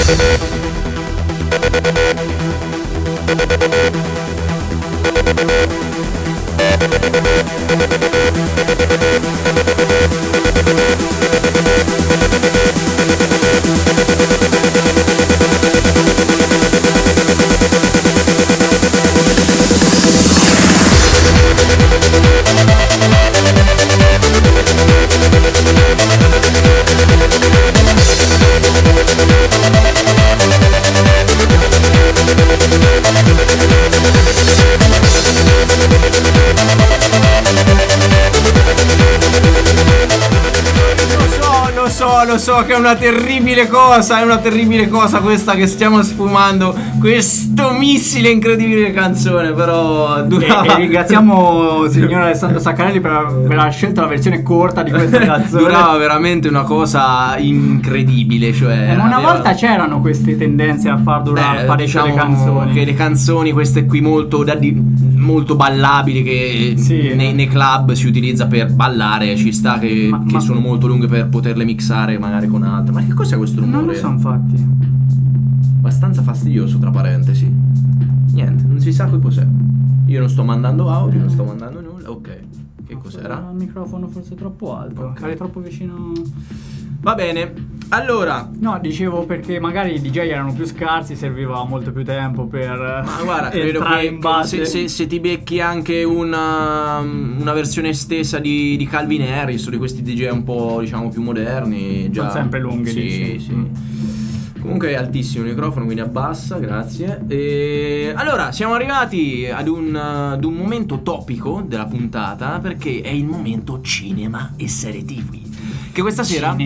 [SPEAKER 2] Lo so che è una terribile cosa questa che stiamo sfumando, questo missile incredibile canzone, però
[SPEAKER 1] e ringraziamo signor Alessandro Saccarelli per aver scelto la versione corta di questa canzone.
[SPEAKER 2] Durava veramente una cosa incredibile, cioè
[SPEAKER 1] ma una volta c'erano queste tendenze a far durare parecchio, diciamo, le canzoni,
[SPEAKER 2] che le canzoni queste qui molto ballabili, che
[SPEAKER 1] sì,
[SPEAKER 2] nei club si utilizza per ballare, ci sta che sono molto lunghe per poterle mixare magari con altro. Ma che cos'è questo rumore?
[SPEAKER 1] Non lo so, infatti.
[SPEAKER 2] Abbastanza fastidioso, tra parentesi. Niente, non si sa che cos'è. Io non sto mandando audio, non sto mandando nulla. Ok, che cos'era?
[SPEAKER 1] Il microfono forse troppo alto,
[SPEAKER 2] okay.
[SPEAKER 1] Eri troppo vicino.
[SPEAKER 2] Va bene, allora.
[SPEAKER 1] No, dicevo perché magari i DJ erano più scarsi, serviva molto più tempo per.
[SPEAKER 2] Ma guarda, credo che se ti becchi anche una versione estesa di Calvin Harris o di questi DJ un po', diciamo, più moderni, già
[SPEAKER 1] sono sempre lunghi.
[SPEAKER 2] Sì. Comunque è altissimo il microfono, quindi abbassa, grazie. E allora siamo arrivati ad un momento topico della puntata, perché è il momento cinema e serie TV. Che questa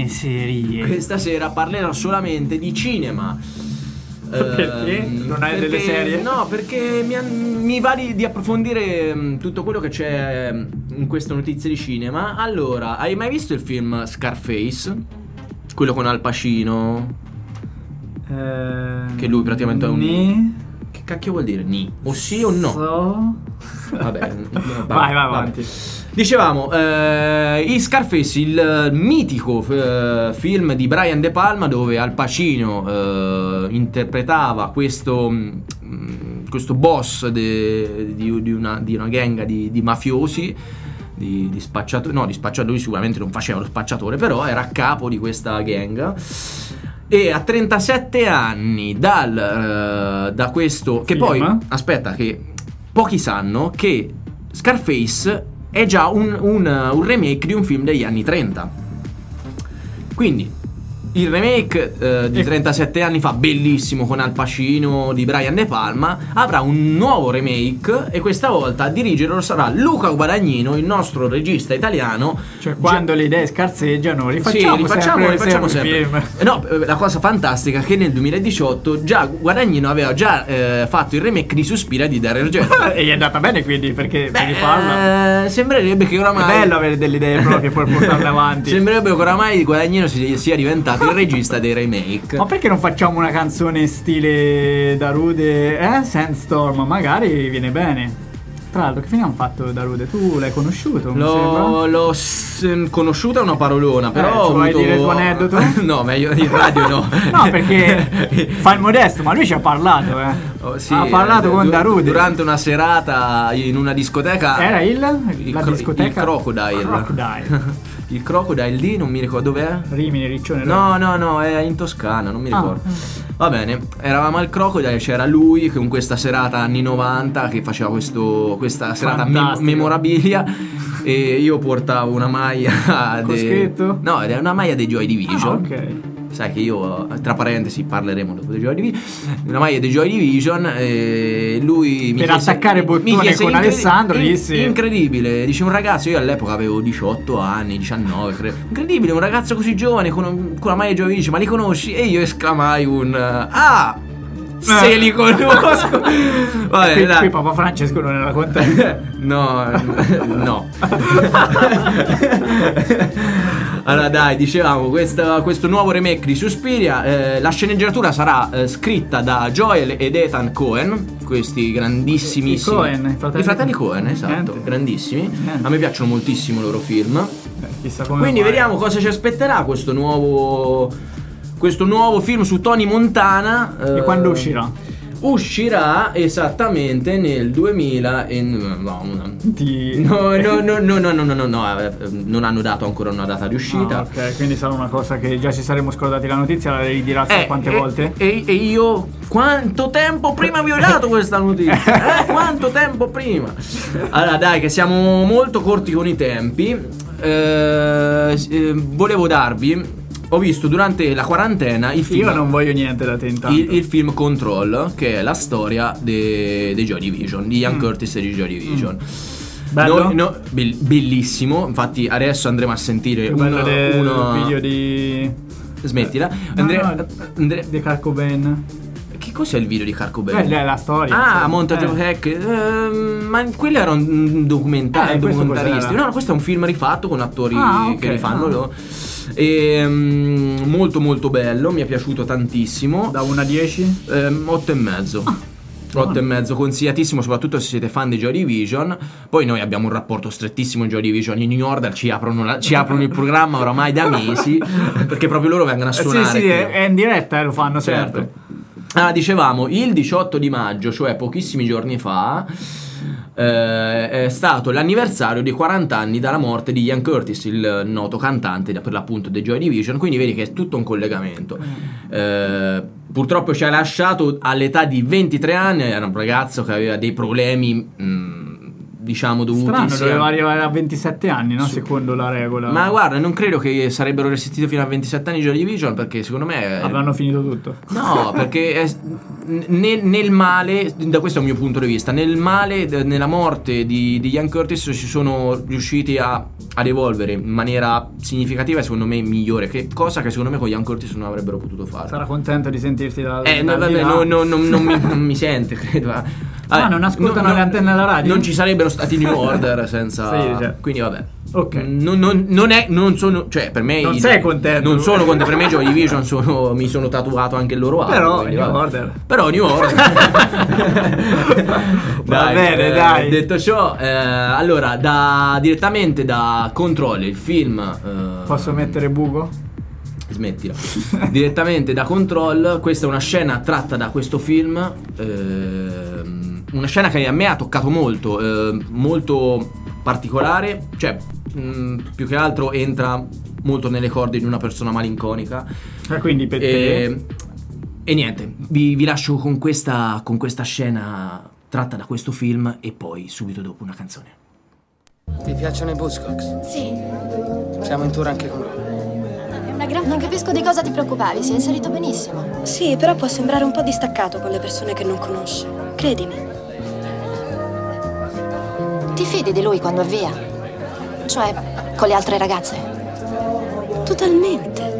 [SPEAKER 2] sera parlerò solamente di cinema.
[SPEAKER 1] Perché? Non hai delle serie?
[SPEAKER 2] No, perché mi va di approfondire tutto quello che c'è in queste notizie di cinema. Allora, hai mai visto il film Scarface? Quello con Al Pacino? Che lui praticamente è un... Che cacchio vuol dire? Ni? O sì o no? Vabbè,
[SPEAKER 1] vai avanti.
[SPEAKER 2] Dicevamo, i Scarface, il mitico film di Brian De Palma, dove Al Pacino interpretava questo boss di una gang di mafiosi, di spacciatori. No, di spacciatori sicuramente non faceva lo spacciatore, però era a capo di questa gang. E a 37 anni da questo, che poi aspetta, che pochi sanno che Scarface è già un remake di un film degli anni 30. Quindi il remake di 37 anni fa, bellissimo, con Al Pacino, di Brian De Palma, avrà un nuovo remake, e questa volta a dirigerlo sarà Luca Guadagnino, il nostro regista italiano.
[SPEAKER 1] Cioè, quando le idee scarseggiano, rifacciamo sempre. Film.
[SPEAKER 2] No, la cosa fantastica è che nel 2018 già Guadagnino aveva già fatto il remake di Suspiria di Dario Argento.
[SPEAKER 1] E gli è andata bene, quindi, perché per rifarla
[SPEAKER 2] sembrerebbe che oramai
[SPEAKER 1] è bello avere delle idee proprie e poi portarle avanti.
[SPEAKER 2] Sembrerebbe che oramai Guadagnino sia diventato il regista dei remake.
[SPEAKER 1] Ma perché non facciamo una canzone stile Darude? Sandstorm, magari viene bene. Tra l'altro, che fine hanno fatto Darude? Tu l'hai conosciuto?
[SPEAKER 2] L'ho conosciuto, è una parolona, però
[SPEAKER 1] vuoi dire il tuo aneddoto?
[SPEAKER 2] No, meglio in radio no.
[SPEAKER 1] No, perché fa il modesto, ma lui ci ha parlato,
[SPEAKER 2] sì,
[SPEAKER 1] ha parlato con Darude
[SPEAKER 2] durante una serata in una discoteca.
[SPEAKER 1] Era la discoteca?
[SPEAKER 2] Il Crocodile. Il Crocodile lì, non mi ricordo dov'è.
[SPEAKER 1] Rimini, Riccione.
[SPEAKER 2] No, è in Toscana, non mi ricordo. Va bene, eravamo al Crocodile, c'era lui con questa serata anni 90 che faceva questa serata memorabilia, e io portavo una maglia
[SPEAKER 1] con scritto?
[SPEAKER 2] No, è una maglia dei Joy Division.
[SPEAKER 1] Ok.
[SPEAKER 2] Sai che io, tra parentesi, parleremo dopo dei Joy Division. Una maglia dei Joy Division, e lui
[SPEAKER 1] per attaccare bottone con Alessandro disse
[SPEAKER 2] incredibile, dice un ragazzo, io all'epoca avevo 18 anni, 19 credo. Incredibile, un ragazzo così giovane con la maglia Joy Division, ma li conosci? E io esclamai se li conosco. Vabbè,
[SPEAKER 1] qui Papa Francesco non era contento.
[SPEAKER 2] No. Allora dai, dicevamo, questo nuovo remake di Suspiria, la sceneggiatura sarà scritta da Joel ed Ethan Coen, questi grandissimissimi
[SPEAKER 1] i
[SPEAKER 2] fratelli Coen, esatto. Niente. Grandissimi. A me piacciono moltissimo i loro film.
[SPEAKER 1] Chissà come
[SPEAKER 2] quindi vediamo cosa ci aspetterà questo nuovo questo nuovo film su Tony Montana.
[SPEAKER 1] E quando uscirà?
[SPEAKER 2] Uscirà esattamente nel 2000 no, non hanno dato ancora una data di uscita.
[SPEAKER 1] Ok, quindi sarà una cosa che già ci saremmo scordati la notizia, la ridirà quante volte?
[SPEAKER 2] E io quanto tempo prima vi ho dato questa notizia? Quanto tempo prima? Allora dai, che siamo molto corti con i tempi. Volevo darvi, ho visto durante la quarantena il film.
[SPEAKER 1] Io non voglio niente da te intanto.
[SPEAKER 2] Il film Control, che è la storia di Joy Division, di Ian Curtis e di Joy Division.
[SPEAKER 1] Bello?
[SPEAKER 2] Bellissimo. Infatti adesso andremo a sentire
[SPEAKER 1] uno video di...
[SPEAKER 2] Smettila.
[SPEAKER 1] di Kurt Cobain.
[SPEAKER 2] Che cos'è il video di Kurt Cobain?
[SPEAKER 1] È la storia.
[SPEAKER 2] Montage of Heck. Ma quello era un documentaristico. No, questo è un film rifatto con attori che rifanno. E, molto molto bello, mi è piaciuto tantissimo.
[SPEAKER 1] Da 1 a 10?
[SPEAKER 2] 8,5. 8,5, consigliatissimo, soprattutto se siete fan di Joy Division. Poi noi abbiamo un rapporto strettissimo in Joy Division. I New Order ci aprono il programma oramai da mesi, perché proprio loro vengono a suonare.
[SPEAKER 1] Sì, è in diretta, lo fanno sempre.
[SPEAKER 2] Dicevamo, il 18 di maggio, cioè pochissimi giorni fa, è stato l'anniversario dei 40 anni dalla morte di Ian Curtis, il noto cantante per l'appunto dei Joy Division. Quindi vedi che è tutto un collegamento. Purtroppo ci ha lasciato all'età di 23 anni. Era un ragazzo che aveva dei problemi diciamo dovuti.
[SPEAKER 1] Strano, doveva arrivare a 27 anni, no? Secondo la regola.
[SPEAKER 2] Ma guarda, non credo che sarebbero resistiti fino a 27 anni Joy Division, perché secondo me
[SPEAKER 1] avranno finito tutto.
[SPEAKER 2] No, perché nel male, da questo è il mio punto di vista, nel male, nella morte di Ian Curtis si sono riusciti a evolvere in maniera significativa e secondo me migliore, cosa che secondo me con Ian Curtis non avrebbero potuto fare.
[SPEAKER 1] Sarà contento di sentirti da
[SPEAKER 2] non mi sente, credo.
[SPEAKER 1] Non ascoltano le antenne alla radio.
[SPEAKER 2] Non ci sarebbero stati New Order senza.
[SPEAKER 1] Sì, cioè.
[SPEAKER 2] Quindi vabbè.
[SPEAKER 1] Ok.
[SPEAKER 2] Non sono. Cioè, per me.
[SPEAKER 1] Non sei contento.
[SPEAKER 2] Non sono contento. Per me Joy Division mi sono tatuato anche il loro album. Però New Order.
[SPEAKER 1] Va bene, dai.
[SPEAKER 2] Detto ciò, allora, direttamente da Control, il film.
[SPEAKER 1] Posso mettere buco?
[SPEAKER 2] Smettila. Direttamente da Control, questa è una scena tratta da questo film. Una scena che a me ha toccato molto, molto particolare, cioè più che altro entra molto nelle corde di una persona malinconica.
[SPEAKER 1] Quindi per te.
[SPEAKER 2] E niente, vi lascio con questa scena tratta da questo film e poi subito dopo una canzone.
[SPEAKER 3] Ti piacciono i Buzzcocks?
[SPEAKER 4] Sì.
[SPEAKER 3] Siamo in tour anche con loro.
[SPEAKER 4] Non capisco di cosa ti preoccupavi, si è inserito benissimo.
[SPEAKER 5] Sì, però può sembrare un po' distaccato con le persone che non conosce. Credimi.
[SPEAKER 4] Ti fidi di lui quando è via? Cioè, con le altre ragazze?
[SPEAKER 5] Totalmente.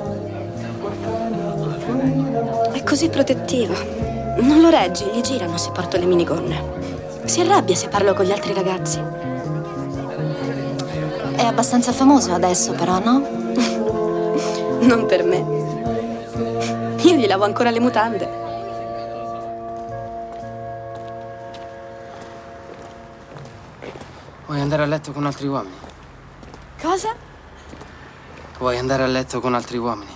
[SPEAKER 5] È così protettivo. Non lo reggi, gli girano se porto le minigonne. Si arrabbia se parlo con gli altri ragazzi.
[SPEAKER 4] È abbastanza famoso adesso, però, no?
[SPEAKER 5] Non per me. Io gli lavo ancora le mutande.
[SPEAKER 3] Vuoi andare a letto con altri uomini?
[SPEAKER 5] Cosa?
[SPEAKER 3] Vuoi andare a letto con altri uomini?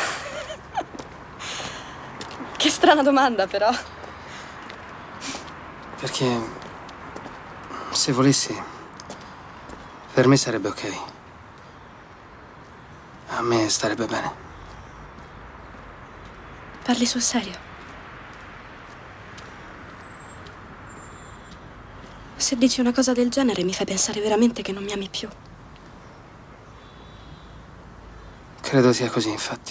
[SPEAKER 5] Che strana domanda, però.
[SPEAKER 3] Perché se volessi, per me sarebbe ok. A me starebbe bene.
[SPEAKER 5] Parli sul serio? Se dici una cosa del genere mi fai pensare veramente che non mi ami più.
[SPEAKER 3] Credo sia così, infatti.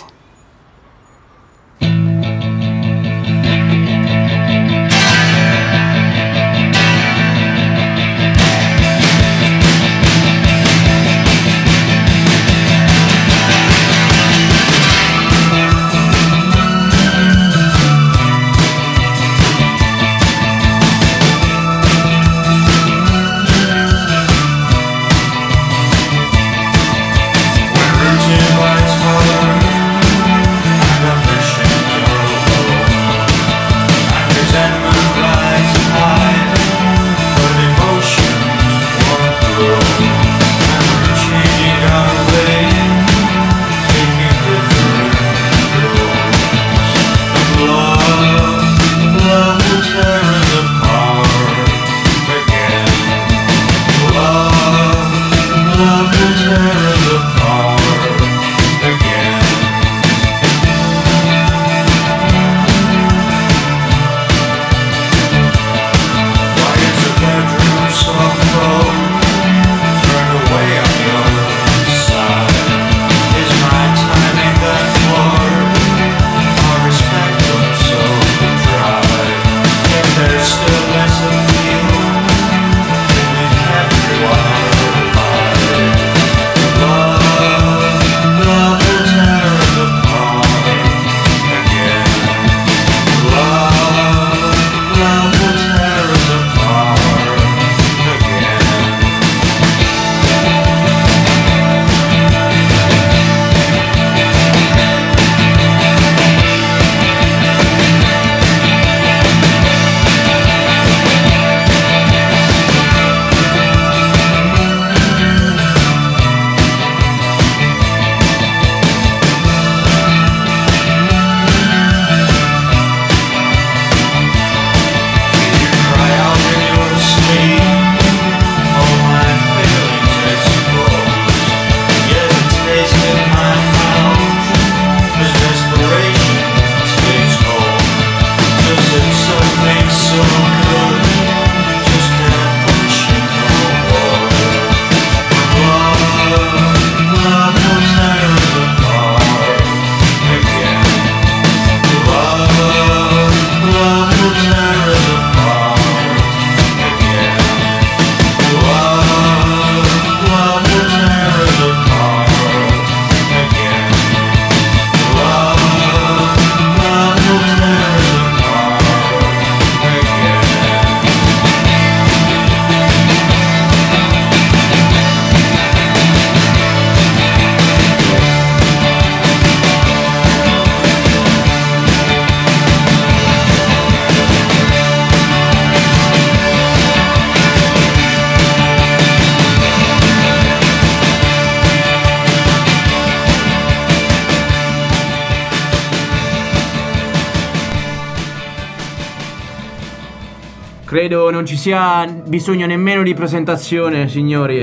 [SPEAKER 2] Credo non ci sia bisogno nemmeno di presentazione, signori.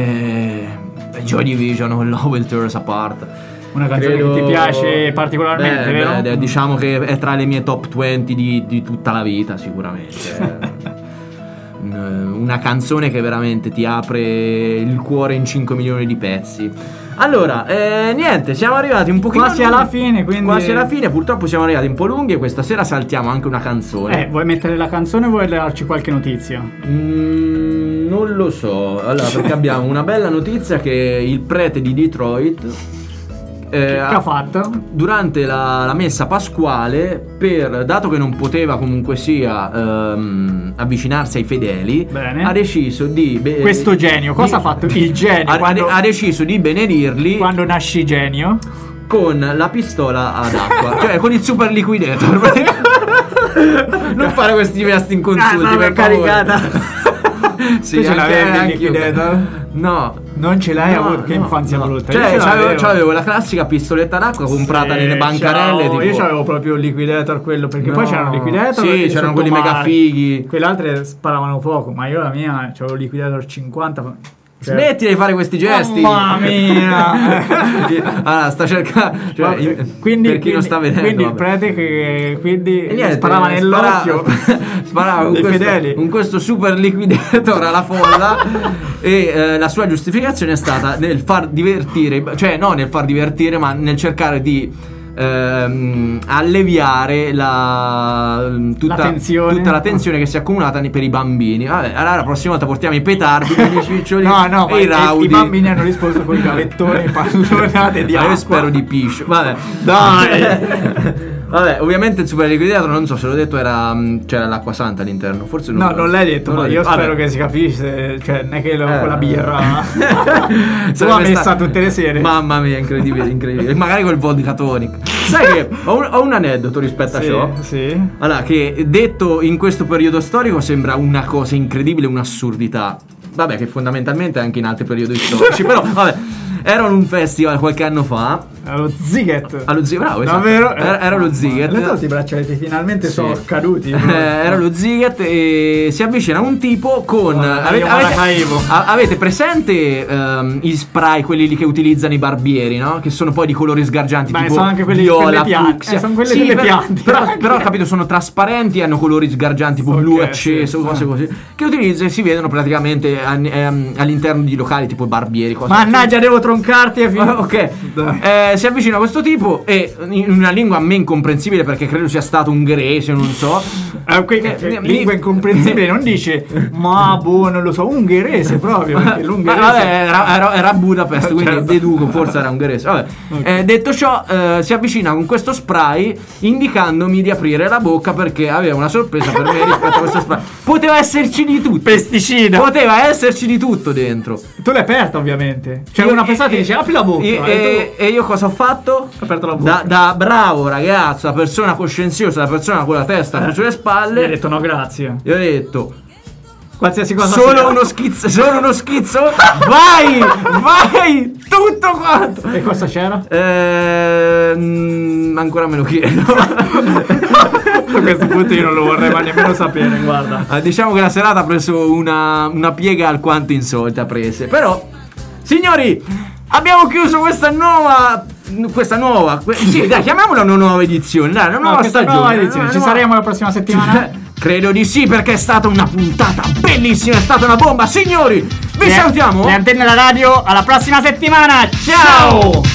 [SPEAKER 2] Joy Division o Love Will Tear Us Apart.
[SPEAKER 1] Una canzone che ti piace particolarmente, vero?
[SPEAKER 2] Diciamo che è tra le mie top 20 di tutta la vita, sicuramente. Una canzone che veramente ti apre il cuore in 5 milioni di pezzi. Allora, niente, siamo arrivati un pochino
[SPEAKER 1] quasi alla fine, quindi
[SPEAKER 2] quasi alla fine, purtroppo siamo arrivati un po' lunghi e questa sera saltiamo anche una canzone.
[SPEAKER 1] Vuoi mettere la canzone o vuoi darci qualche notizia?
[SPEAKER 2] Non lo so. Allora, perché abbiamo una bella notizia che il prete di Detroit
[SPEAKER 1] che ha fatto?
[SPEAKER 2] Durante la messa pasquale, dato che non poteva comunque sia avvicinarsi ai fedeli,
[SPEAKER 1] bene,
[SPEAKER 2] ha deciso di
[SPEAKER 1] questo genio, cosa ha fatto il genio?
[SPEAKER 2] Ha deciso di benedirli
[SPEAKER 1] quando nasci genio
[SPEAKER 2] con la pistola ad acqua, cioè con il super liquidator. Non fare questi gesti inconsulti, per
[SPEAKER 1] caricata.
[SPEAKER 2] Sì,
[SPEAKER 1] tu ce l'avevi il
[SPEAKER 2] liquidator?
[SPEAKER 1] No, non ce l'hai avuto. Che infanzia brutta.
[SPEAKER 2] Cioè, c'avevo la classica pistoletta d'acqua comprata nelle bancarelle. Tipo...
[SPEAKER 1] Io c'avevo proprio il liquidator, quello, perché poi c'erano liquidator.
[SPEAKER 2] Sì, c'erano quelli mega fighi.
[SPEAKER 1] Quelle altre sparavano poco, ma io la mia c'avevo il liquidator 50.
[SPEAKER 2] Smetti di fare questi gesti.
[SPEAKER 1] Mamma mia.
[SPEAKER 2] Allora, sta cercando, cioè,
[SPEAKER 1] quindi,
[SPEAKER 2] per chi non sta vedendo,
[SPEAKER 1] quindi il prete che
[SPEAKER 2] niente,
[SPEAKER 1] sparava nell'occhio
[SPEAKER 2] sparava con questo super liquidator alla folla. E la sua giustificazione è stata nel far divertire, cioè non nel far divertire, ma nel cercare di alleviare tutta la tensione che si è accumulata per i bambini. Vabbè, allora la prossima volta portiamo i petardi, i ciccioli e i raudi.
[SPEAKER 1] I bambini hanno risposto con i gavettoni pallonate di acqua.
[SPEAKER 2] Io spero di piscio. Vabbè,
[SPEAKER 1] dai.
[SPEAKER 2] Vabbè, ovviamente il super liquidator, non so se l'ho detto, c'era l'acqua santa all'interno. Forse non.
[SPEAKER 1] No, non l'hai detto, ma io spero che si capisce. Cioè, non è che con la birra. Tu l'ha messa tutte le sere.
[SPEAKER 2] Mamma mia, incredibile. Magari col vodka tonic. Sai che ho un aneddoto rispetto a ciò.
[SPEAKER 1] Sì.
[SPEAKER 2] Allora, che detto in questo periodo storico sembra una cosa incredibile, un'assurdità. Vabbè, che fondamentalmente anche in altri periodi storici. Però, vabbè. Ero in un festival qualche anno fa.
[SPEAKER 1] Allo Ziget.
[SPEAKER 2] Bravo, esatto.
[SPEAKER 1] Davvero?
[SPEAKER 2] Era lo Ziget.
[SPEAKER 1] I braccialetti finalmente sono caduti.
[SPEAKER 2] Era lo Ziget e si avvicina un tipo con. Avete presente i spray, quelli lì che utilizzano i barbieri, no? Che sono poi di colori sgargianti.
[SPEAKER 1] Ma
[SPEAKER 2] tipo
[SPEAKER 1] sono anche quelli
[SPEAKER 2] viola,
[SPEAKER 1] fucsia. Sono quelle delle piante.
[SPEAKER 2] Però capito, sono trasparenti e hanno colori sgargianti, tipo blu acceso, cose così. Che utilizzo e si vedono praticamente all'interno di locali tipo barbieri.
[SPEAKER 1] Mannaggia, devo troncarti e
[SPEAKER 2] ok. Si avvicina a questo tipo e in una lingua a me incomprensibile, perché credo sia stato ungherese, non so.
[SPEAKER 1] Lingua incomprensibile, non dice ma non lo so, ungherese proprio, perché l'ungherese
[SPEAKER 2] era Budapest, quindi deduco forse era ungherese. Vabbè. Okay. Detto ciò, si avvicina con questo spray indicandomi di aprire la bocca perché aveva una sorpresa per me rispetto a questo spray. Poteva esserci di tutto.
[SPEAKER 1] Pesticida.
[SPEAKER 2] Poteva esserci di tutto dentro.
[SPEAKER 1] Tu l'hai aperta, ovviamente. Cioè una persona ti dice apri la bocca
[SPEAKER 2] e io cosa ho fatto?
[SPEAKER 1] Ho aperto la bocca.
[SPEAKER 2] Da bravo ragazzo, da persona coscienziosa, da persona con la testa sulle spalle,
[SPEAKER 1] gli ho detto no grazie.
[SPEAKER 2] Gli ho detto
[SPEAKER 1] qualsiasi cosa
[SPEAKER 2] solo uno schizzo. vai tutto quanto.
[SPEAKER 1] E cosa c'era?
[SPEAKER 2] Ancora me lo chiedo.
[SPEAKER 1] A questo punto io non lo vorrei mai nemmeno sapere, guarda.
[SPEAKER 2] Diciamo che la serata ha preso una piega alquanto insolita prese. Però signori, abbiamo chiuso questa nuova sì, dai, chiamiamola una nuova edizione, dai, una nuova stagione.
[SPEAKER 1] Nuova edizione. Ci saremo la prossima settimana?
[SPEAKER 2] Credo di sì, perché è stata una puntata bellissima, è stata una bomba. Signori, vi salutiamo.
[SPEAKER 1] Le antenne della radio, alla prossima settimana. Ciao!